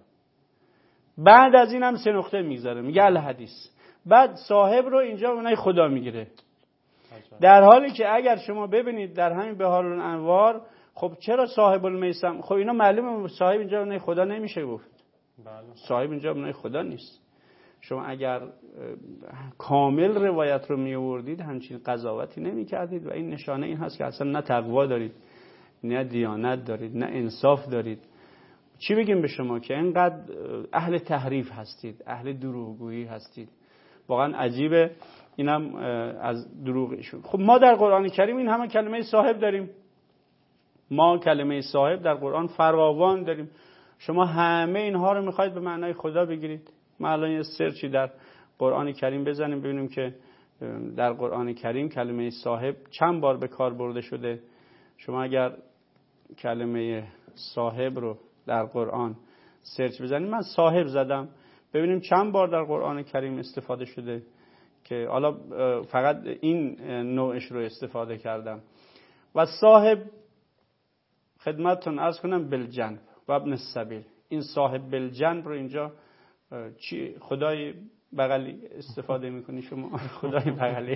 بعد از این هم 3 نقطه میگذاره، میگه الحدیث. بعد صاحب رو اینجا اونای خدا میگیره. در حالی که اگر شما ببینید در همین بهار الانوار، خب چرا صاحب المیسم؟ خب اینا معلومه صاحب اینجا اونای خدا نمیشه گفت. بله. صاحب اینجا اونای خدا نیست. شما اگر کامل روایت رو می آوردید همچین قضاوتی نمی کردید و این نشانه این هست که اصلا نه تقوا دارید، نه دیانت دارید، نه انصاف دارید. چی بگیم به شما که اینقدر اهل تحریف هستید، اهل دروغگویی هستید. واقعا عجیبه. اینم از دروغشون. خب ما در قرآن کریم این همه کلمه صاحب داریم. ما کلمه صاحب در قرآن فراوان داریم. شما همه اینها رو میخواید به معنای خدا بگیرید. ما الان یه سرچی در قرآن کریم بزنیم ببینیم که در قرآن کریم کلمه صاحب چند بار به کار برده شده. شما اگر کلمه صاحب رو در قرآن سرچ بزنید، من صاحب زدم، ببینیم چند بار در قرآن کریم استفاده شده، که حالا فقط این نوعش رو استفاده کردم. و صاحب خدمتتون عرض کنم بالجنب و ابن السبیل. این صاحب بالجنب رو اینجا چی خدای بغلی استفاده میکنی شما؟ خدای بغلی.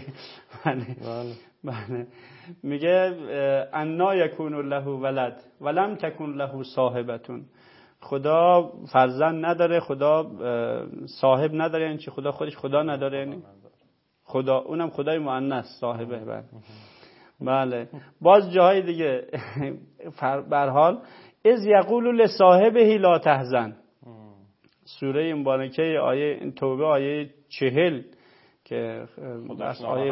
بله. میگه انا یکون له ولد ولم تکن له صاحبتون. خدا فرزند نداره، خدا صاحب نداره، یعنی چی؟ خدا خودش خدا نداره، یعنی خدا اونم خدای مؤنث صاحبه. بله. باز جاهای دیگه به هر حال اذ یقول لصاحبه لا تحزن. سوره مبارکه آیه توبه آیه 40 که بس آیه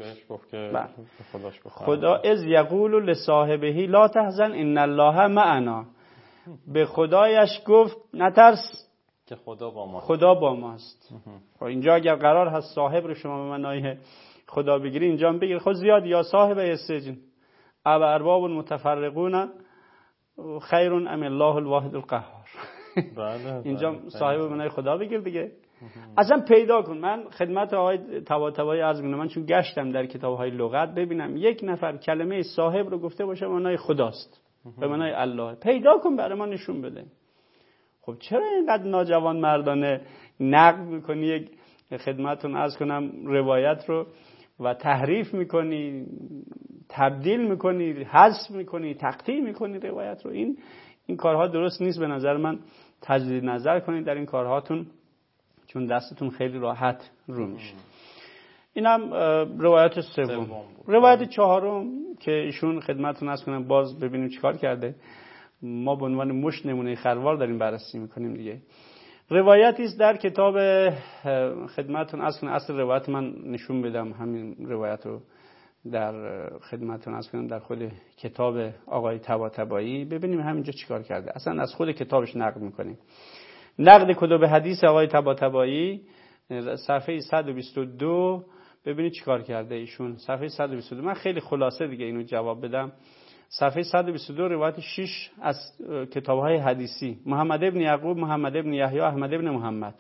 خدا اذ یقول لصاحبه لا تحزن ان الله معنا. به خدایش گفت نترس که خدا با ماست. اینجا اگر قرار هست صاحب رو شما به معنای خدا بگیری، اینجا هم بگیر خود زیاد یا صاحب السجن اب ارباب متفرقون خیر ام الله الواحد القهار. اینجا صاحب به معنای خدا بگیر دیگه. اصلا پیدا کن. من خدمت آقای طباطبایی عرض می‌کنم، من چون گشتم در کتاب‌های لغت ببینم یک نفر کلمه صاحب رو گفته باشه به معنای خداست، به معنای الله. پیدا کن برای ما نشون بده. خب چرا اینقدر ناجوان مردانه نقد میکنی یک خدمتون عرض کنم روایت رو و تحریف میکنی، تبدیل میکنی، حذف میکنی، تقطیع میکنی روایت رو؟ این کارها درست نیست به نظر من. تجدید نظر کنید در این کارهاتون، چون دستتون خیلی راحت رو میشه. اینم روایت سوم. روایت چهارم که ایشون خدمتتون عرض کنم، باز ببینیم چیکار کرده. ما به عنوان مش نمونه خروار داریم بررسی میکنیم دیگه. روایتی است در کتاب خدمتتون عرض کنم، اصل روایت من نشون بدم، همین روایت رو در خدمتتون عرض کنم در خود کتاب آقای طباطبایی. ببینیم همینجا چیکار کرده. اصلا از خود کتابش نقد میکنیم. نقد کتب حدیث آقای طباطبایی صفحه 122. ببینید چیکار کرده ایشون. صفحه 122. من خیلی خلاصه دیگه اینو جواب بدم. صفحه 122 روایت 6 از کتاب‌های حدیثی. محمد ابن یعقوب، محمد ابن یحیی، احمد ابن محمد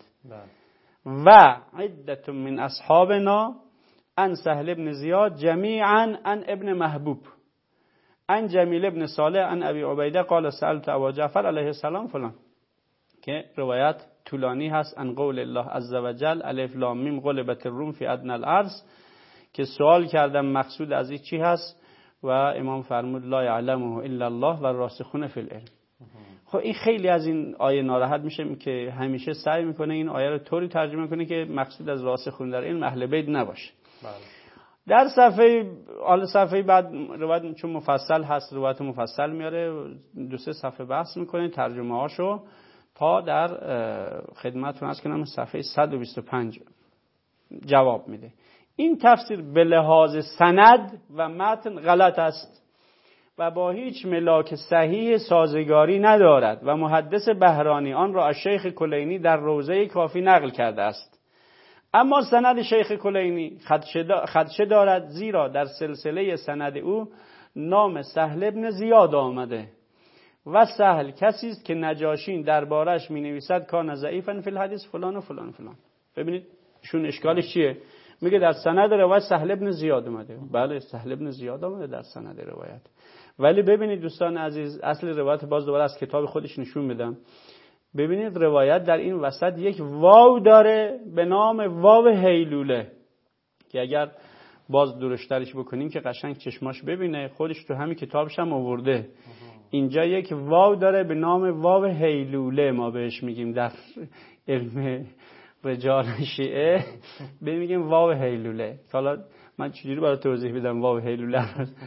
و عدت من اصحابنا عن سهل ابن زیاد جمیعا عن ابن محبوب عن جمیل ابن صالح عن ابی عبیده قال سألت ابا جعفر علیه السلام فلان. که روایت طولانی هست. ان قول الله عز وجل الف لام میم غلبت الروم فی ادنى الارض، که سوال کردم مقصود از این چی هست و امام فرمود لا یعلمه الا الله و الراسخون فی العلم. خب این خیلی از این آیه ناراحت میشه که همیشه سعی میکنه این آیه رو طوری ترجمه کنه که مقصود از راسخون در علم اهل بیت نباشه. در صفحه بعد روایت چون مفصل هست، روایت مفصل میاره، 2-3 صفحه بحث میکنه ترجمه هاشو تا در خدمتتون عرض کنم صفحه 125 جواب میده. این تفسیر به لحاظ سند و متن غلط است و با هیچ ملاک صحیح سازگاری ندارد و محدث بهرانی آن را از شیخ کلینی در روضه کافی نقل کرده است. اما سند شیخ کلینی خدشه دارد، زیرا در سلسله سند او نام سهل ابن زیاد آمده و سهل کسی است که نجاشین دربارش می نویسد کان ضعیفا فی الحدیث فلان و فلان فلان. ببینید شون اشکالش چیه؟ میگه در سند روایت سهل ابن زیاد اومده. بله سهل ابن زیاد اومده در سند روایت، ولی ببینید دوستان عزیز اصل روایت باز دوباره از کتاب خودش نشون میدم. ببینید روایت در این وسط یک واو داره به نام واو هیلوله، که اگر باز درشترش بکنیم که قشنگ چشماش ببینه، خودش تو همین کتابش هم آورده. اینجا یک واو داره به نام واو هیلوله، ما بهش میگیم در علم رجال شیعه میگیم واو هیلوله. حالا من چجوری برای توضیح بدم واو هیلوله؟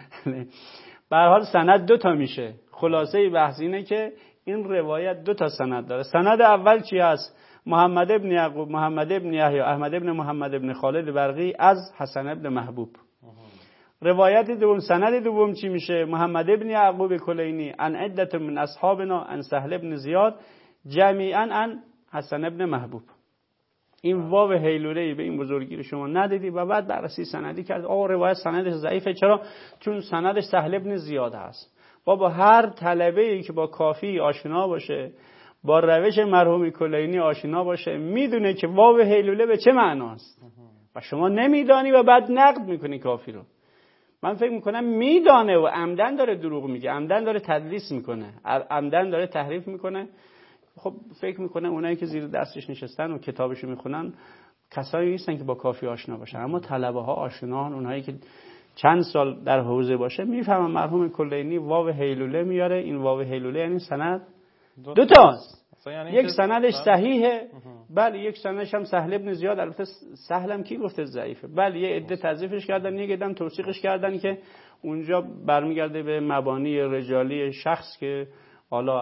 به هر حال سند 2 تا میشه. خلاصه بحث اینه که این روایت 2 تا سند داره. سند اول چی هست؟ محمد ابن یعقوب، محمد ابن یحیی، احمد ابن محمد ابن خالد برقی از حسن ابن محبوب. روایت دوم، سند دوم چی میشه؟ محمد ابن یعقوب کلینی عن عدت من اصحابنا عن سهل ابن زیاد جمیعا عن حسن ابن محبوب. این واو هیلوله‌ای به این بزرگی رو شما ندیدی و بعد بررسی سندی کرد آقا روایت سندش ضعیفه. چرا؟ چون سندش سهل بن زیاد هست. با هر طلبه‌ای که با کافی آشنا باشه، با روش مرحوم کلینی آشنا باشه، میدونه که واو هیلوله به چه معناست و شما نمیدانی و بعد نقد میکنی کافی رو. من فکر میکنم میدانه و عمدن داره دروغ میگه، عمدن داره تدلیس میکنه، عمدن داره تحریف میکنه. خب فکر میکنم اونایی که زیر دستش نشستن و کتابشو میخونن کسایی نیستن که با کافی آشنا باشن، اما طلبه ها آشنان، اونایی که چند سال در حوزه باشه میفهمن. مرحوم کلینی واو هیلوله میاره. این واو هیلوله یعنی سند دو تاست. یعنی یک سندش صحیحه، بله، یک سندش هم سهل ابن زیاد. البته سهل هم کی گفته ضعیفه؟ بله، یه عده تضعیفش کردن، یک عده هم توثیقش کردن که اونجا برمیگرده به مبانی رجالی شخص که حالا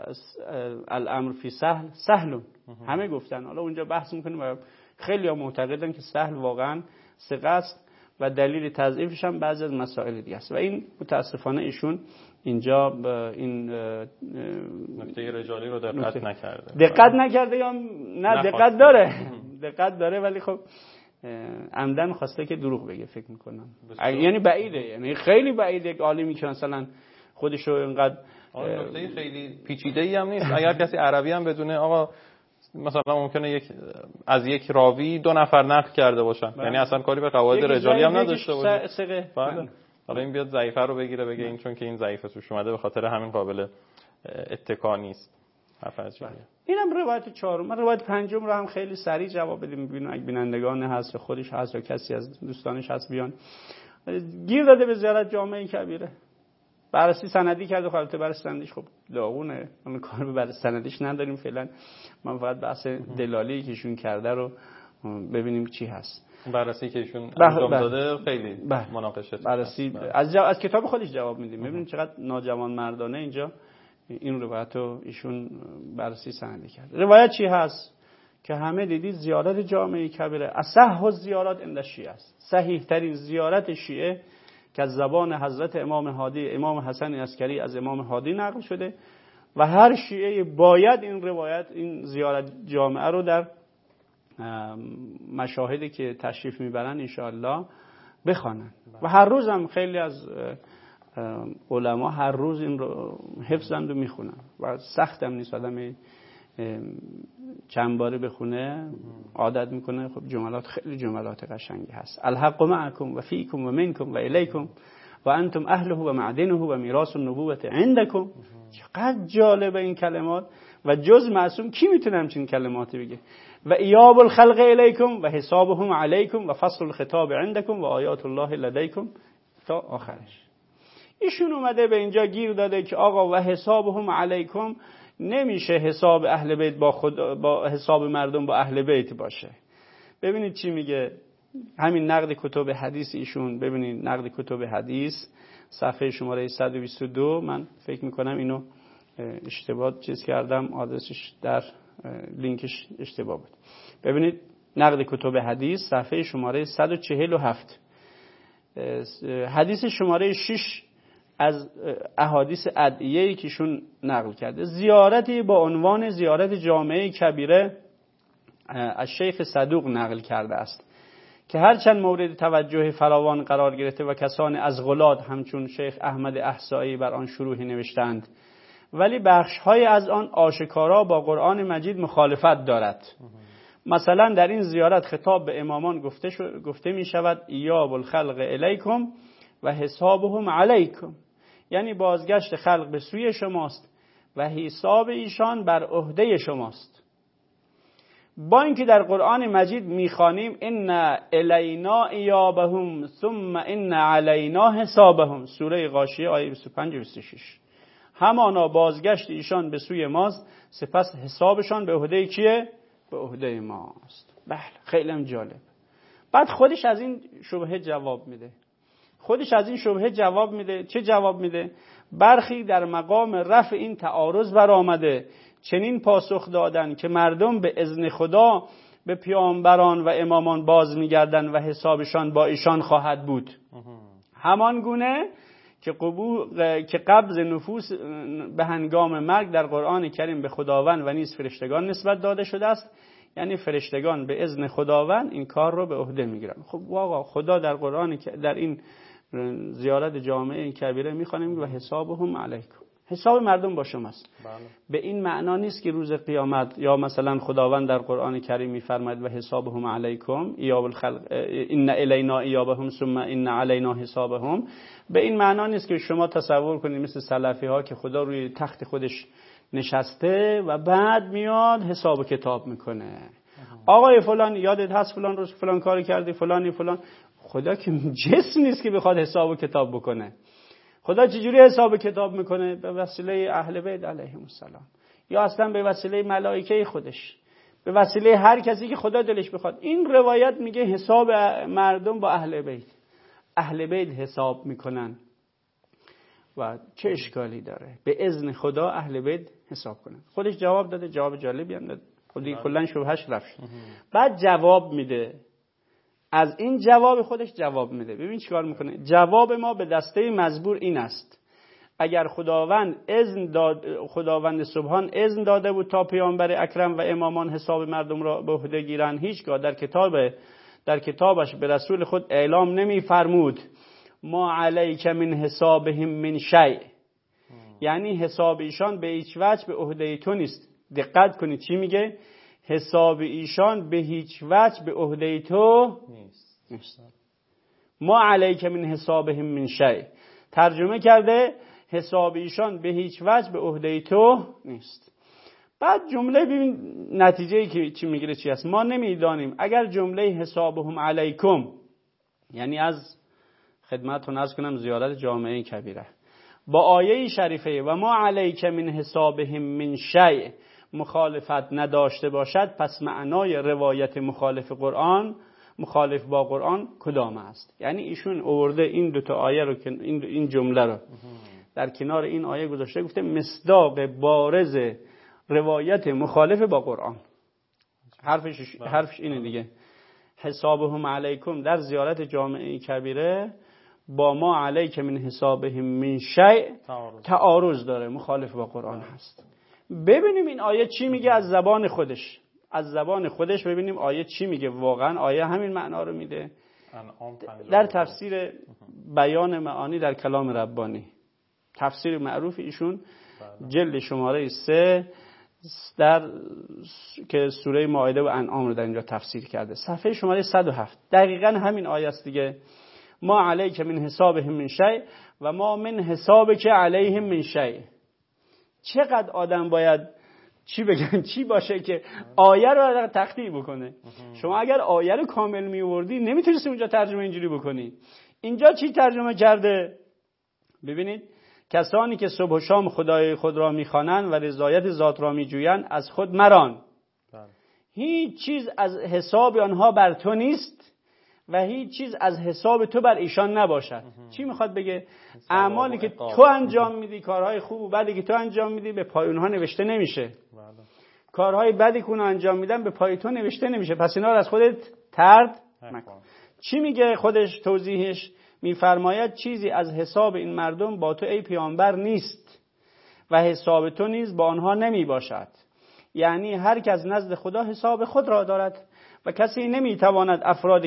الامر فی سهل همه گفتن. حالا اونجا بحث میکنیم و خیلی ها معتقدن که سهل واقعا ثقه است و دلیل تضعیفش هم بعضی از مسائل دیگه است و این متاسفانه ایشون اینجا این نکته رجالی رو دقت نکرده یا نه دقت داره دقت داره ولی خب عمدن خواسته که دروغ بگه فکر میکنم. یعنی بعیده، یعنی خیلی بعیده که عالمی که مثلا خودشو اینقدر نکته خیلی پیچیده‌ای هم نیست. اگر کسی عربی هم بدونه آقا مثلا ممکنه از یک راوی 2 نفر نقل کرده باشن، یعنی اصلا کاری به قواعد رجالی هم نداشته باشه. حالا این بیاد ضعیفه رو بگیره بگه این چون که این ضعیفه توش اومده به خاطر همین قابل اتکا نیست. اینم روایت 4. من روایت 5 رو هم خیلی سریع جواب بدیم ببینیم اگه بینندگان هست خودش هست یا کسی از دوستانش هست بیان. گیر داده به زیارت جامعه کبیره، بررسی سندی کرده. البته بررسی سندیش خب داغونه، ما کار به بررسی سندیش نداریم فعلا. من فقط بحث دلالی که ایشون کرده رو ببینیم چی هست. بررسی که ایشون انجام داده خیلی مناقشه بررسی از کتاب خودش جواب میدیم. ببینیم چقدر ناجوان مردانه اینجا این روایت رو ایشون بررسی سندی کرده. روایت چی هست که همه دیدید زیارت جامعه کبیره اصح الزیارات عند شیعه است. صحیح ترین زیارت شیعه که از زبان حضرت امام هادی امام حسن عسکری از امام هادی نقل شده و هر شیعه باید این روایت این زیارت جامعه رو در مشاهدی که تشریف میبرن انشاءالله بخوانن و هر روز هم خیلی از علما هر روز این رو حفظند و میخونن و سخت هم نیست آدم چند باره بخونه عادت میکنه. خب جملات خیلی جملات قشنگی هست. الحق معکم و فیکم و منکم و الیکم و انتم اهله و معدنه و میراث النبوة عندکم. چقدر جالبه این کلمات و جز معصوم کی میتونه همچین کلماتی بگه؟ و ایاب الخلق الیکم و حسابهم علیکم و فصل الخطاب عندکم و آیات الله لدیکم تا آخرش. ایشون اومده به اینجا گیر داده که آقا و حسابهم علیکم نمیشه حساب اهل بیت با حساب مردم با اهل بیت باشه. ببینید چی میگه همین نقد کتب حدیث ایشون. ببینید نقد کتب حدیث صفحه شماره 122. من فکر میکنم اینو اشتباه چیز کردم، آدرسش در لینکش اشتباه بود. ببینید نقد کتب حدیث صفحه شماره 147 حدیث شماره 6 از احادیث ادعیه‌ای که ایشون نقل کرده. زیارتی با عنوان زیارت جامعه کبیره از شیخ صدوق نقل کرده است که هرچند مورد توجه فراوان قرار گرفته و کسان از غلات همچون شیخ احمد احصایی بر آن شروحی نوشتند، ولی بخش‌های از آن آشکارا با قرآن مجید مخالفت دارد. مثلا در این زیارت خطاب به امامان گفته می شود ایاب الخلق الیکم و حسابهم علیکم، یعنی بازگشت خلق به سوی شماست و حساب ایشان بر عهده شماست. با اینکه در قرآن مجید میخوانیم ان الینا ایابهم ثم ان علینا حسابهم، سوره غاشیه آیه 25 و 26. همانا بازگشت ایشان به سوی ماست سپس حسابشان به عهده کیه؟ به عهده ماست. بله خیلی هم جالب. بعد خودش از این شبهه جواب میده. چه جواب میده؟ برخی در مقام رفع این تعارض برآمده چنین پاسخ دادن که مردم به اذن خدا به پیامبران و امامان باز میگردن و حسابشان با ایشان خواهد بود. همان گونه که قبض نفوس به هنگام مرگ در قرآن کریم به خداوند و نیز فرشتگان نسبت داده شده است، یعنی فرشتگان به اذن خداوند این کار رو به عهده میگیرن. خب واقعا خدا در قرآن در این زیارت جامعه کبیره میخوانیم و حسابهم علیکم، حساب مردم با شماست. به این معنا نیست که روز قیامت یا مثلا خداوند در قرآن کریم میفرماید و حسابهم علیکم ایاب الخلق ان الینا ایابهم ثم ان علینا حسابهم. به این معنا نیست که شما تصور کنید مثل سلفی ها که خدا روی تخت خودش نشسته و بعد میاد حساب کتاب میکنه. آقای فلان یادت هست فلان روز فلان کاری کردی فلانی فلان. خدا که جسم نیست که بخواد حساب کتاب بکنه. خدا چجوری حساب کتاب میکنه؟ به وسیله اهل بیت علیهم السلام، یا اصلا به وسیله ملائکه خودش، به وسیله هر کسی که خدا دلش بخواد. این روایت میگه حساب مردم با اهل بیت، اهل بیت حساب میکنن و چه اشکالی داره به اذن خدا اهل بیت حساب کنن. خودش جواب داده، جواب جالبی هم داده، خودی کلا شبهش رفت. بعد جواب میده، از این جواب خودش جواب میده. ببین چیکار میکنه. جواب ما به دسته مزبور این است: اگر خداوند سبحان اذن داده بود تا پیامبر اکرم و امامان حساب مردم را به عهده گیرن، هیچگاه در کتابش به رسول خود اعلام نمیفرمود ما علیک من حسابهم من شیء، یعنی حساب ایشان به هیچ وجه به عهده تو نیست. دقت کنید چی میگه؟ حساب ایشان به هیچ وجه به عهده تو نیست. ما علیک من حسابهم من شیء. ترجمه کرده حساب ایشان به هیچ وجه به عهده تو نیست. بعد جمله ببین نتیجه‌ای که چی میگیره چی است. ما نمیدانیم اگر جمله حسابهم علیکم، یعنی از خدمتتون عرض کنم زیارت جامعه کبیره، با آیه شریفه و ما علیک من حسابهم من شیء مخالفت نداشته باشد، پس معنای روایت مخالف با قرآن کدام است؟ یعنی ایشون آورده این دو تا آیه رو، این جمله رو در کنار این آیه گذاشته، گفته مصداق بارز روایت مخالف با قرآن. حرفش اینه دیگه. حسابهم علیکم در زیارت جامعه کبیره با ما علیک من حسابهم من شیء تعارض داره، مخالف با قرآن هست. ببینیم این آیه چی میگه از زبان خودش ببینیم آیه چی میگه. واقعا آیه همین معنا رو میده. در تفسیر بیان معانی در کلام ربانی، تفسیر معروف ایشون، جلد شماره 3 که سوره مائده و انعام رو در اینجا تفسیر کرده، صفحه شماره 107 دقیقاً همین آیه است دیگه. ما علیک من حسابهم من شیء و ما من حسابک علیهم من شیء. چقدر آدم باید چی بگن چی باشه که آیه رو تخطی بکنه. شما اگر آیه رو کامل میوردی نمیتونستی اونجا ترجمه اینجوری بکنی. اینجا چی ترجمه کرده؟ ببینید، کسانی که صبح و شام خدای خود را میخوانند و رضایت ذات را میجویند از خود مران. هیچ چیز از حساب آنها بر تو نیست و هیچ چیز از حساب تو بر ایشان نباشد. چی میخواد بگه؟ اعمالی که تو انجام میدی، کارهای خوب و بدی که تو انجام میدی به پای اونها نوشته نمیشه. کارهای بدی که اونها انجام میدن به پای تو نوشته نمیشه. پس اینا رو از خودت طرد مکن. چی میگه خودش توضیحش؟ میفرماید چیزی از حساب این مردم با تو ای پیامبر نیست و حساب تو نیز با آنها نمی باشد. یعنی هر کس نزد خدا حساب خود را دارد و کسی نمیتواند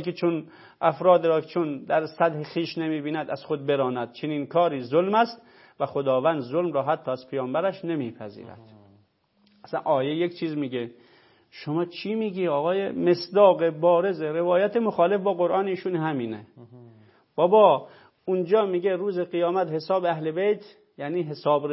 افراد را چون در سطح خیش نمیبیند از خود براند. چنین کاری ظلم است و خداوند ظلم را حتی از پیامبرش نمیپذیرد. اصلا آیه یک چیز میگه، شما چی میگی آقای؟ مصداق بارز روایت مخالف با قرآن ایشون همینه. بابا اونجا میگه روز قیامت حساب اهل بیت، یعنی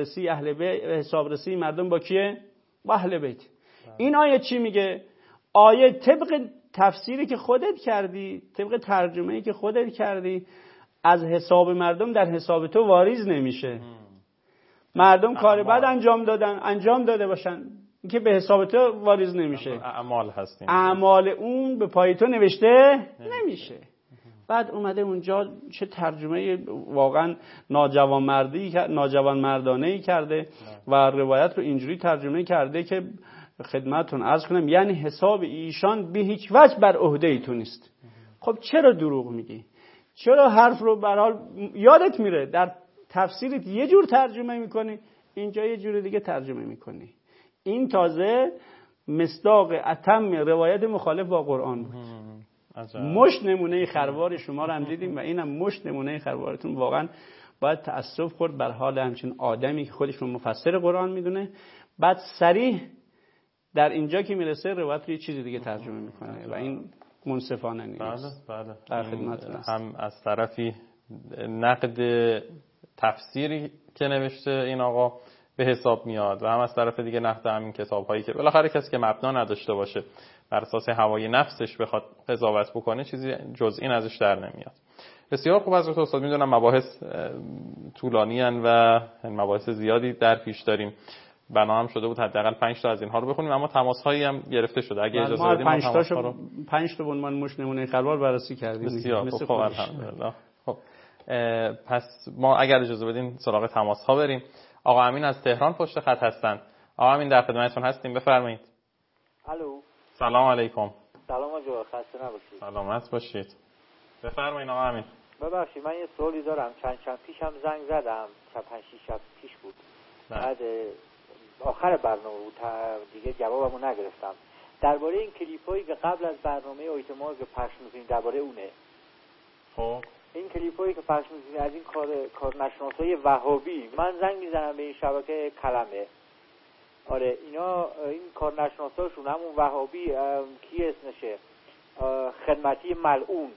حسابرسی مردم با کیه؟ با اهل بیت. این آیه چی میگه؟ آیه طبق تفسیری که خودت کردی، طبق ترجمه‌ای که خودت کردی، از حساب مردم در حساب تو واریز نمیشه. مردم کار بد انجام داده باشن که به حساب تو واریز نمیشه. اعمال هستیم، اعمال اون به پای تو نوشته نمیشه. بعد اومده اونجا چه ترجمه واقعا ناجوان مردانه‌ای کرده و روایت رو اینجوری ترجمه کرده که خدمتتون عرض کنم یعنی حساب ایشان به هیچ وجه بر عهده ای تو نیست. خب چرا دروغ میگی؟ چرا حرف رو به هر حال یادت میره؟ در تفسیرت یه جور ترجمه میکنی، اینجا یه جور دیگه ترجمه میکنی. این تازه مصداق اتم روایت مخالف با قرآن بود. مش نمونه خروار شما رو هم دیدیم و اینم مش نمونه خروارتون. واقعا باید تأسف خورد بر حال همچین آدمی که خودش رو مفسر قرآن میدونه، بعد صریح در اینجا که میرسه روایت رو یه چیزی دیگه ترجمه میکنه و این منصفانه نیست. بله. در خدمتتون هست. هم از طرفی نقد تفسیری که نوشته این آقا به حساب میاد و هم از طرف دیگه نقد همین کتاب‌هایی که بالاخره کسی که مبنا نداشته باشه بر اساس هوای نفسش بخواد قضاوت بکنه چیزی جز این ازش در نمیاد. بسیار خوب حضرت استاد، میدونم مباحث طولانی ان و مباحث زیادی در پیش داریم. بنا هم شده بود حداقل 5 تا از اینها رو بخونیم، اما تماس‌هایی هم گرفته شده. اگه اجازه بدید ما 5 تا به عنوان مش نمونه خروار بررسی کردیم. بسیار خوب، الحمدلله. خب پس ما اگر اجازه بدین سراغ تماس‌ها بریم. آقا امین از تهران پشت خط هستن. آقا امین در خدمتتون هستیم، بفرمایید. الو. سلام علیکم. سلام آقا، خسته نباشید. سلامت باشید. بفرمایید آقا امین. ببخشید من یه سوالی دارم. چند پیشم زنگ زدم، 5-6 شب پیش بود. بعد آخر برنامه بود، دیگه جوابمو نگرفتم. درباره این کلیپایی که قبل از برنامه ایتمار که پخش می‌کنید درباره اونه. خب این کلیپایی که پخش می‌کنید از این کارنشناسای وهابی، من زنگ میزنم به این شبکه کلمه. آره اینا این کارنشناساشون همون وهابی کی اسمشه؟ خدمتی ملعون.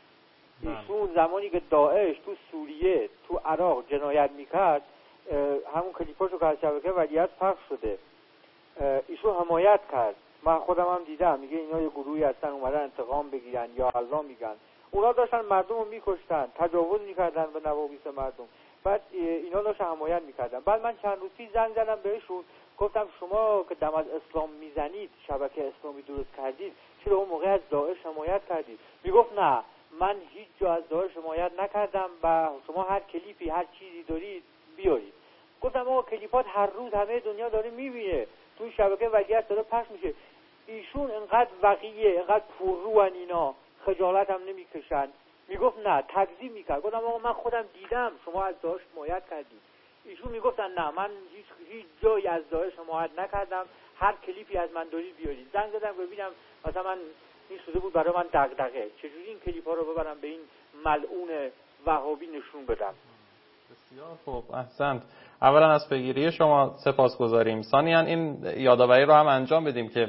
ایشون زمانی که داعش تو سوریه تو عراق جنایت میکرد، همون کلیپاشو که از شبکه ولیعصر پخش شده، ایشون حمایت کرد. من خودم هم دیدم، میگه اینا یه گروهی هستن اومدن انتقام بگیرن یا الله میگن. اونا داشتن مردم رو میکشتن، تجاوز میکردن به نوامیس مردم، بعد اینا داشتن حمایت میکردن. بعد من چند روز پیش زنگ زدم بهشون، گفتم شما که دم از اسلام میزنید، شبکه اسلامی درست کردید، چرا اون موقع از داعش حمایت کردید؟ میگفت نه من هیچ جا از داعش حمایت نکردم و شما هر کلیپی هر چیزی دارید بیارید. گفتم آقا کلیپات هر روز همه دنیا داره میبینه، تو شبکه ولیعصر داره پخش میشه. ایشون انقدر وقیه، انقدر پرروان، اینا خجالت هم نمیکشن. میگفت نه تکذیب میکرد. گفتم آقا من خودم دیدم شما از داعش حمایت کردید. ایشون میگفتن نه من هیچ جایی از داعش حمایت نکردم، هر کلیپی از من دارید بیارید. زنگ زدم ببینم مثلا من این شده بود برای من دغدغه چجوری این کلیپا رو ببرم به این ملعون وهابی نشون بدم. بسیار خوب، احسنت. اولا از پیگیری شما سپاسگزاریم. ثانیاً این یادآوری رو هم انجام بدیم که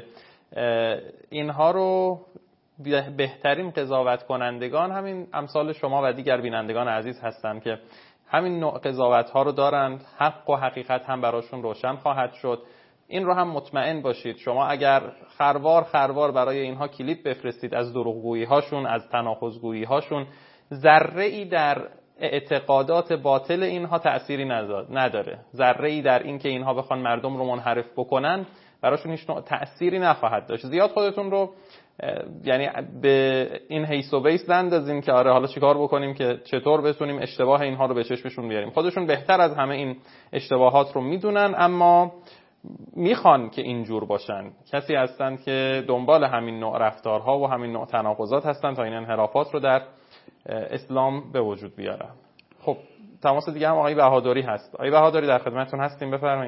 اینها رو بهترین قضاوت کنندگان همین امثال شما و دیگر بینندگان عزیز هستند که همین نوع قضاوت ها رو دارند. حق و حقیقت هم براشون روشن خواهد شد. این رو هم مطمئن باشید شما اگر خروار برای اینها کلیپ بفرستید از دروغگویی هاشون، از تناقض‌گویی هاشون، ذره‌ای در اعتقادات باطل اینها تأثیری نداره. ذره‌ای در این که اینها بخوان مردم رو منحرف بکنن براشون هیچ نوع تأثیری نخواهد داشت. زیاد خودتون رو یعنی به این حیث و بیس نندازین که آره حالا چیکار بکنیم که چطور بتونیم اشتباه اینها رو به چشمشون بیاریم. خودشون بهتر از همه این اشتباهات رو میدونن، اما میخوان که اینجور باشن. کسی هستند که دنبال همین نوع رفتارها و همین نوع تناقضات هستند تا این انحرافات رو در اسلام به وجود بیارن. خب تماس دیگه هم آقای بهادری هست. آقای بهادری در خدمتتون هستیم، بفرمایید.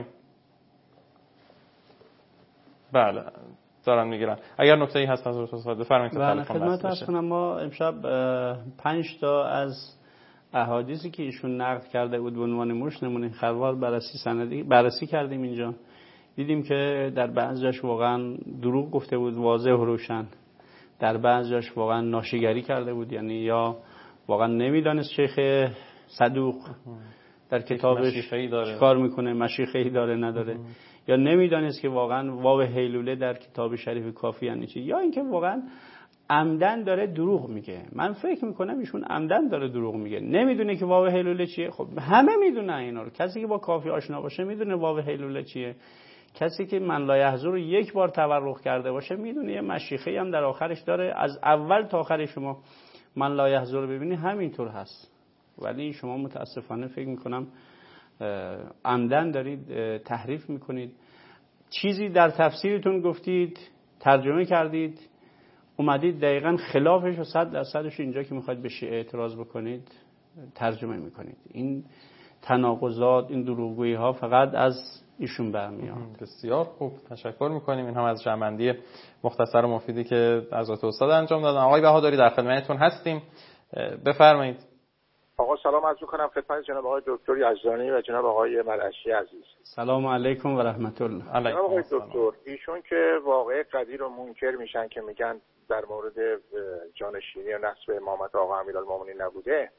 بله دارن میگیرن. اگر نکته‌ای هست حضرت استاد بفرمایید تا تلفن خدمت هستم. ما امشب 5 تا از احادیثی که ایشون نقد کرده بود به عنوان مش نمونه خروار بررسی کردیم. اینجا دیدیم که در بعضیش واقعا دروغ گفته بود واضح و روشن، در بعضیش واقعا ناشیگری کرده بود، یعنی یا واقعا نمیدانست شیخ صدوق در کتابش چیکار میکنه، مشیخه‌ای داره نداره، یا نمیدانست که واقعا واو هیلوله در کتاب شریف کافی یعنی چی، یا اینکه واقعا عمدن داره دروغ میگه. من فکر میکنم ایشون عمدن داره دروغ میگه، نمیدونه که واو هیلوله چیه. خب همه میدونن اینا رو، کسی که با کافی آشنا باشه میدونه واو هیلوله چیه. کسی که من لا یحضر رو یک بار تورق کرده باشه میدونه یه مشیخه‌ای هم در آخرش داره. از اول تا آخر شما من لا یحضر رو ببینی همینطور هست، ولی شما متاسفانه فکر میکنم عمدن دارید تحریف میکنید. چیزی در تفسیرتون گفتید، ترجمه کردید، اومدید دقیقاً خلافش و 100% اینجا که میخواید به شیعه اعتراض بکنید ترجمه میکنید. این تناقضات، این دروغگویی ها فقط از ایشون برمیاد. بسیار خوب، تشکر میکنیم. این هم از جمع‌بندی مختصر و مفیدی که حضرت استاد انجام دادن. آقای بهادری در خدمتتون هستیم، بفرمایید. آقا سلام عرض می‌کنم خدمت جناب آقای دکتر یزدانی و جناب آقای مرعشی عزیز. سلام علیکم و رحمت الله. جناب آقای دکتر، ایشون که واقعه قدیر و منکر میشن که میگن در مورد جانشینی و نسب امامت آقا امیرالمومنین نبوده،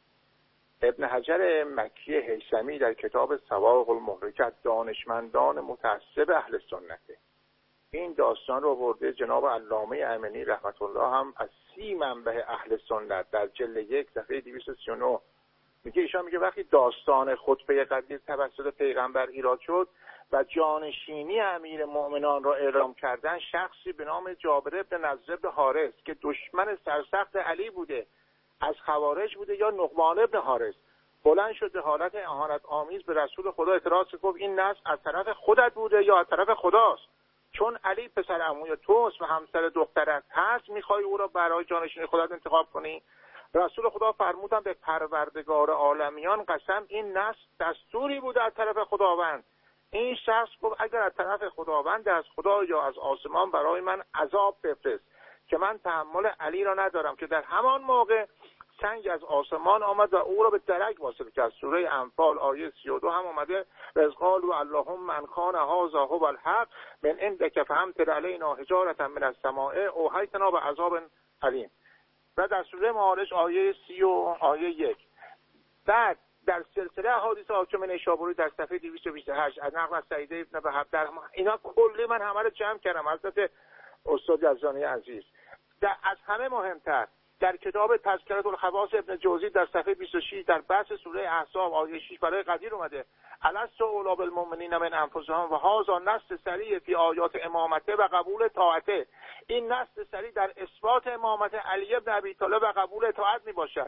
ابن حجر مکی هیثمی در کتاب سواق المحرکات دانشمندان متعصب اهل سنته این داستان رو برده. جناب علامه ایمنی رحمت الله هم از 30 منبع اهل سنت در جلد 1 صفحه 239 میگه، ایشان میگه وقتی داستان خطبه قدیر توسط پیغمبر ایراد شد و جانشینی امیر مؤمنان را اعلام کردن، شخصی به نام جابر بن نضر بن حارث که دشمن سرسخت علی بوده، از خوارج بوده یا نعمان بن حارث، بلند شد به حالت اهانت آمیز به رسول خدا اعتراض کرد این نسل از طرف خودت بوده یا از طرف خداست؟ چون علی پسر عموی توست و همسر دخترت هست، میخوای او را برای جانشین خودت انتخاب کنی؟ رسول خدا فرمودن به پروردگار عالمیان قسم، این نسل دستوری بوده از طرف خداوند. این شخص گفت اگر از طرف خداوند از خدا یا از آسمان برای من عذاب بفرست که من تحمل علی را ندارم، که در همان موقع سنگ از آسمان آمد و او را به درک واصل کرد. سوره انفال آیه 32 هم آمده و قالوا اللهم من کان هذا هو الحق من عندک فامطر علینا حجارة من السماء اوحیتنا بعذاب علیم. و در سوره معارج آیه 30 و آیه 1. بعد در سلسله احادیث حاکم نیشابوری در صفحه 228 از نقل از سعید ابن وهب، در اینا کلی من همه رو جمع کردم حضرت استاد یزدانی عزیز. از همه مهمتر در کتاب تذکرة الخواص ابن جوزی در صفحه 26 در بحث سوره احزاب آیه 6 برای قدیر اومده الست اولی بالمؤمنین من انفسهم و هذا نص صریح فی آیات امامته و قبول طاعته. این نص صریح در اثبات امامت علی بن ابی طالب و قبول اطاعت می باشد.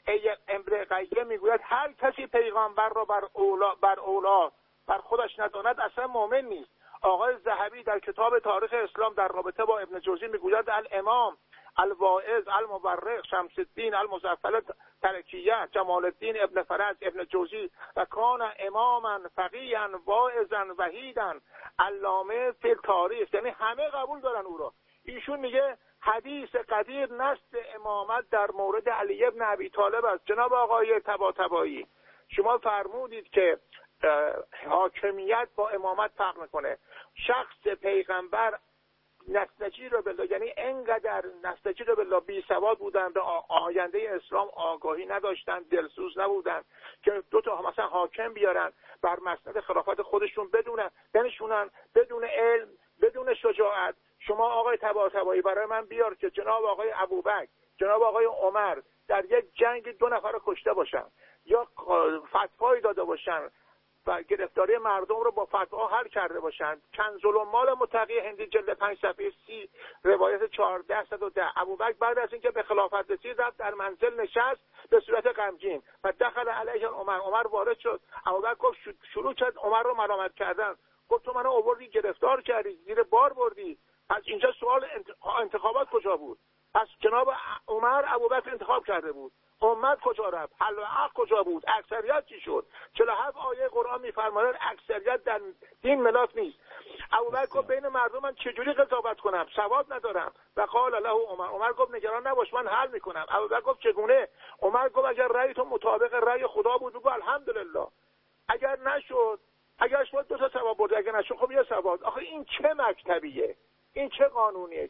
ابن قیم میگوید هر کسی پیغمبر را بر خودش نداند اصلا مؤمن نیست. آقای ذهبی در کتاب تاریخ اسلام در رابطه با ابن جوزی میگوید الامام الواعظ المبرق شمس الدین المظفر ترکیه جمال الدین ابن فرج ابن جوزی و کان اماما فقیها واعظا وحیدا علامه فی تاریخ، یعنی همه قبول دارن او را. ایشون میگه حدیث قدیر نصب امامت در مورد علی ابن ابی طالب است. جناب آقای طباطبایی، شما فرمودید که حاکمیت با امامت فرق میکنه. شخص پیغمبر نسنجی رو بالله، یعنی انقدر نسنجی رو بالله بی سواد بودن، به آینده اسلام آگاهی نداشتن، دلسوز نبودن که دو تا مثلا حاکم بیارن بر مسند خلافت خودشون بنشونن بدون علم بدون شجاعت. شما آقای طباطبایی برای من بیار که جناب آقای ابوبکر جناب آقای عمر در یک جنگ 2 نفر رو کشته باشن یا فتوایی داده باشن و گرفتاری مردم رو با فتوا حل کرده باشند. کنز المال متقی هندی جلد 5 صفحه 30 روایت 1410. ابوبکر بعد از اینکه به خلافت رسید رفت در منزل نشست به صورت غمگین و دخل علیه عمر وارد شد. ابوبکر گفت شروع کرد عمر رو ملامت کردن، گفت تو منو آوردی گرفتار کردی زیر بار بردی. از اینجا سوال انتخابات کجا بود؟ پس جناب عمر ابوبکر انتخاب کرده بود، امت کجا رفت؟ حل و عقد کجا بود؟ اکثریت چی شد؟ 47 آیه قرآن میفرماید اکثریت در دین ملاک نیست. ابوبکر گفت بین مردم من چجوری قضاوت کنم؟ سواد ندارم. و قال له عمر گفت نگران نباش من حل میکنم. ابوبکر گفت چگونه؟ عمر گفت اگر رأی تو مطابق رأی خدا بود بگو الحمدلله، اگر نشد اگر شد 2 تا ثواب برد، اگر نشد خب یه ثواب. آخه این چه مکتبیه؟ این چه قانونیه؟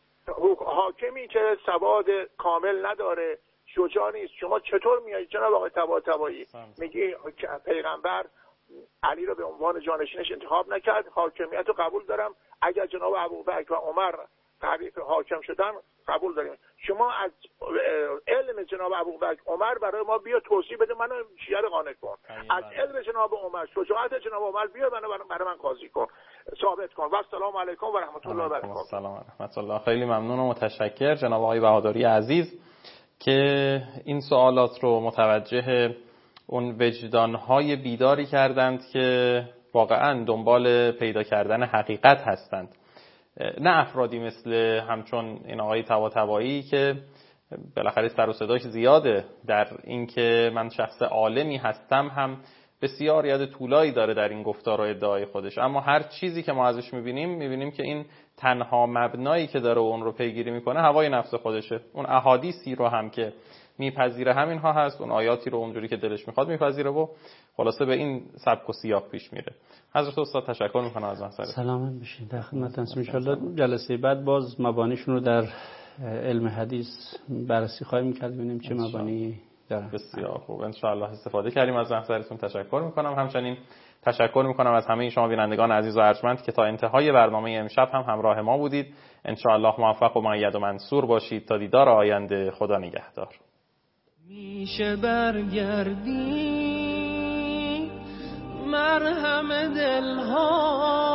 حاکمی که سواد کامل نداره، شجاع نیست. شما چطور میایید جناب آقای طباطبایی میگی پیغمبر علی رو به عنوان جانشینش انتخاب نکرد، حاکمیت رو قبول دارم، اگر جناب ابوبکر و عمر تعریف حاکم شدن قبول داریم. شما از علم جناب ابوبکر عمر برای ما بیا توضیح بده، منو شیعه قانع کن. از علم جناب عمر شجاعت جناب عمر بیا برای من قاضی کن، ثابت کن. و السلام علیکم و رحمت الله و برکاته. السلام و رحمت الله. خیلی ممنون و متشکر جناب آقای بهادری عزیز که این سوالات رو متوجه اون وجدانهای بیداری کردند که واقعا دنبال پیدا کردن حقیقت هستند، نه افرادی مثل همچون این آقای طباطبایی که بالاخره سر و صداش زیاده در این که من شخص عالمی هستم هم بسیار ید طولایی داره در این گفتار و ادعای خودش، اما هر چیزی که ما ازش میبینیم که این تنها مبنایی که داره اون رو پیگیری میکنه هوای نفس خودشه. اون احادیثی رو هم که میپذیره همینها هست، اون آیاتی رو اونجوری که دلش میخواد میپذیره و خلاصه به این سبک و سیاق پیش میره. حضرت استاد تشکر میکنم از محضر. سلامت بشین. در خدمت هستم. ان شاءالله جلسه بعد باز مبانیشون رو در علم حدیث بررسی خواهیم کرد، ببینیم چه مبانی دارن. بسیار خوب، ان شاء الله استفاده کردیم از محضرتون. تشکر میکنم. همچنین تشکر میکنم از همه شما بینندگان عزیز و ارجمند که تا انتهای برنامه امشب هم همراه ما بودید. ان شاء الله موفق و مؤید و منصور باشید تا دیدار آینده. خدا نگهدار. میشه برگردی مرهم دلها،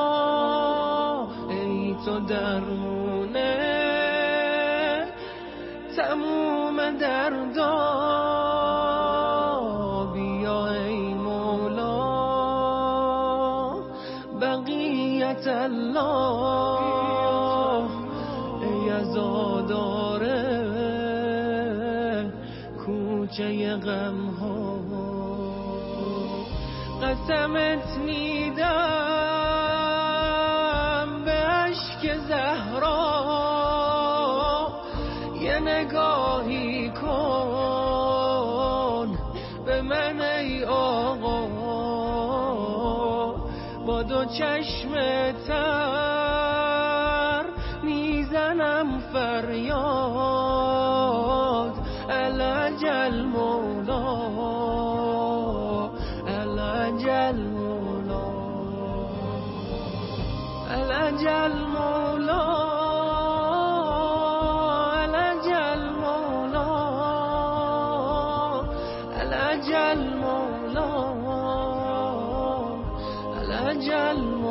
ای تو درمونه تموم دردا، بیا ای مولا بقیت الله، ای عزاداره کوچه غم ها، قسمت میدم به اشک زهرا، یه نگاهی کن به من ای آقا، با دو چشم تر میزنم فریاد، العجل مولا العجل مولا العجل مولا العجل مولا العجل مولا العجل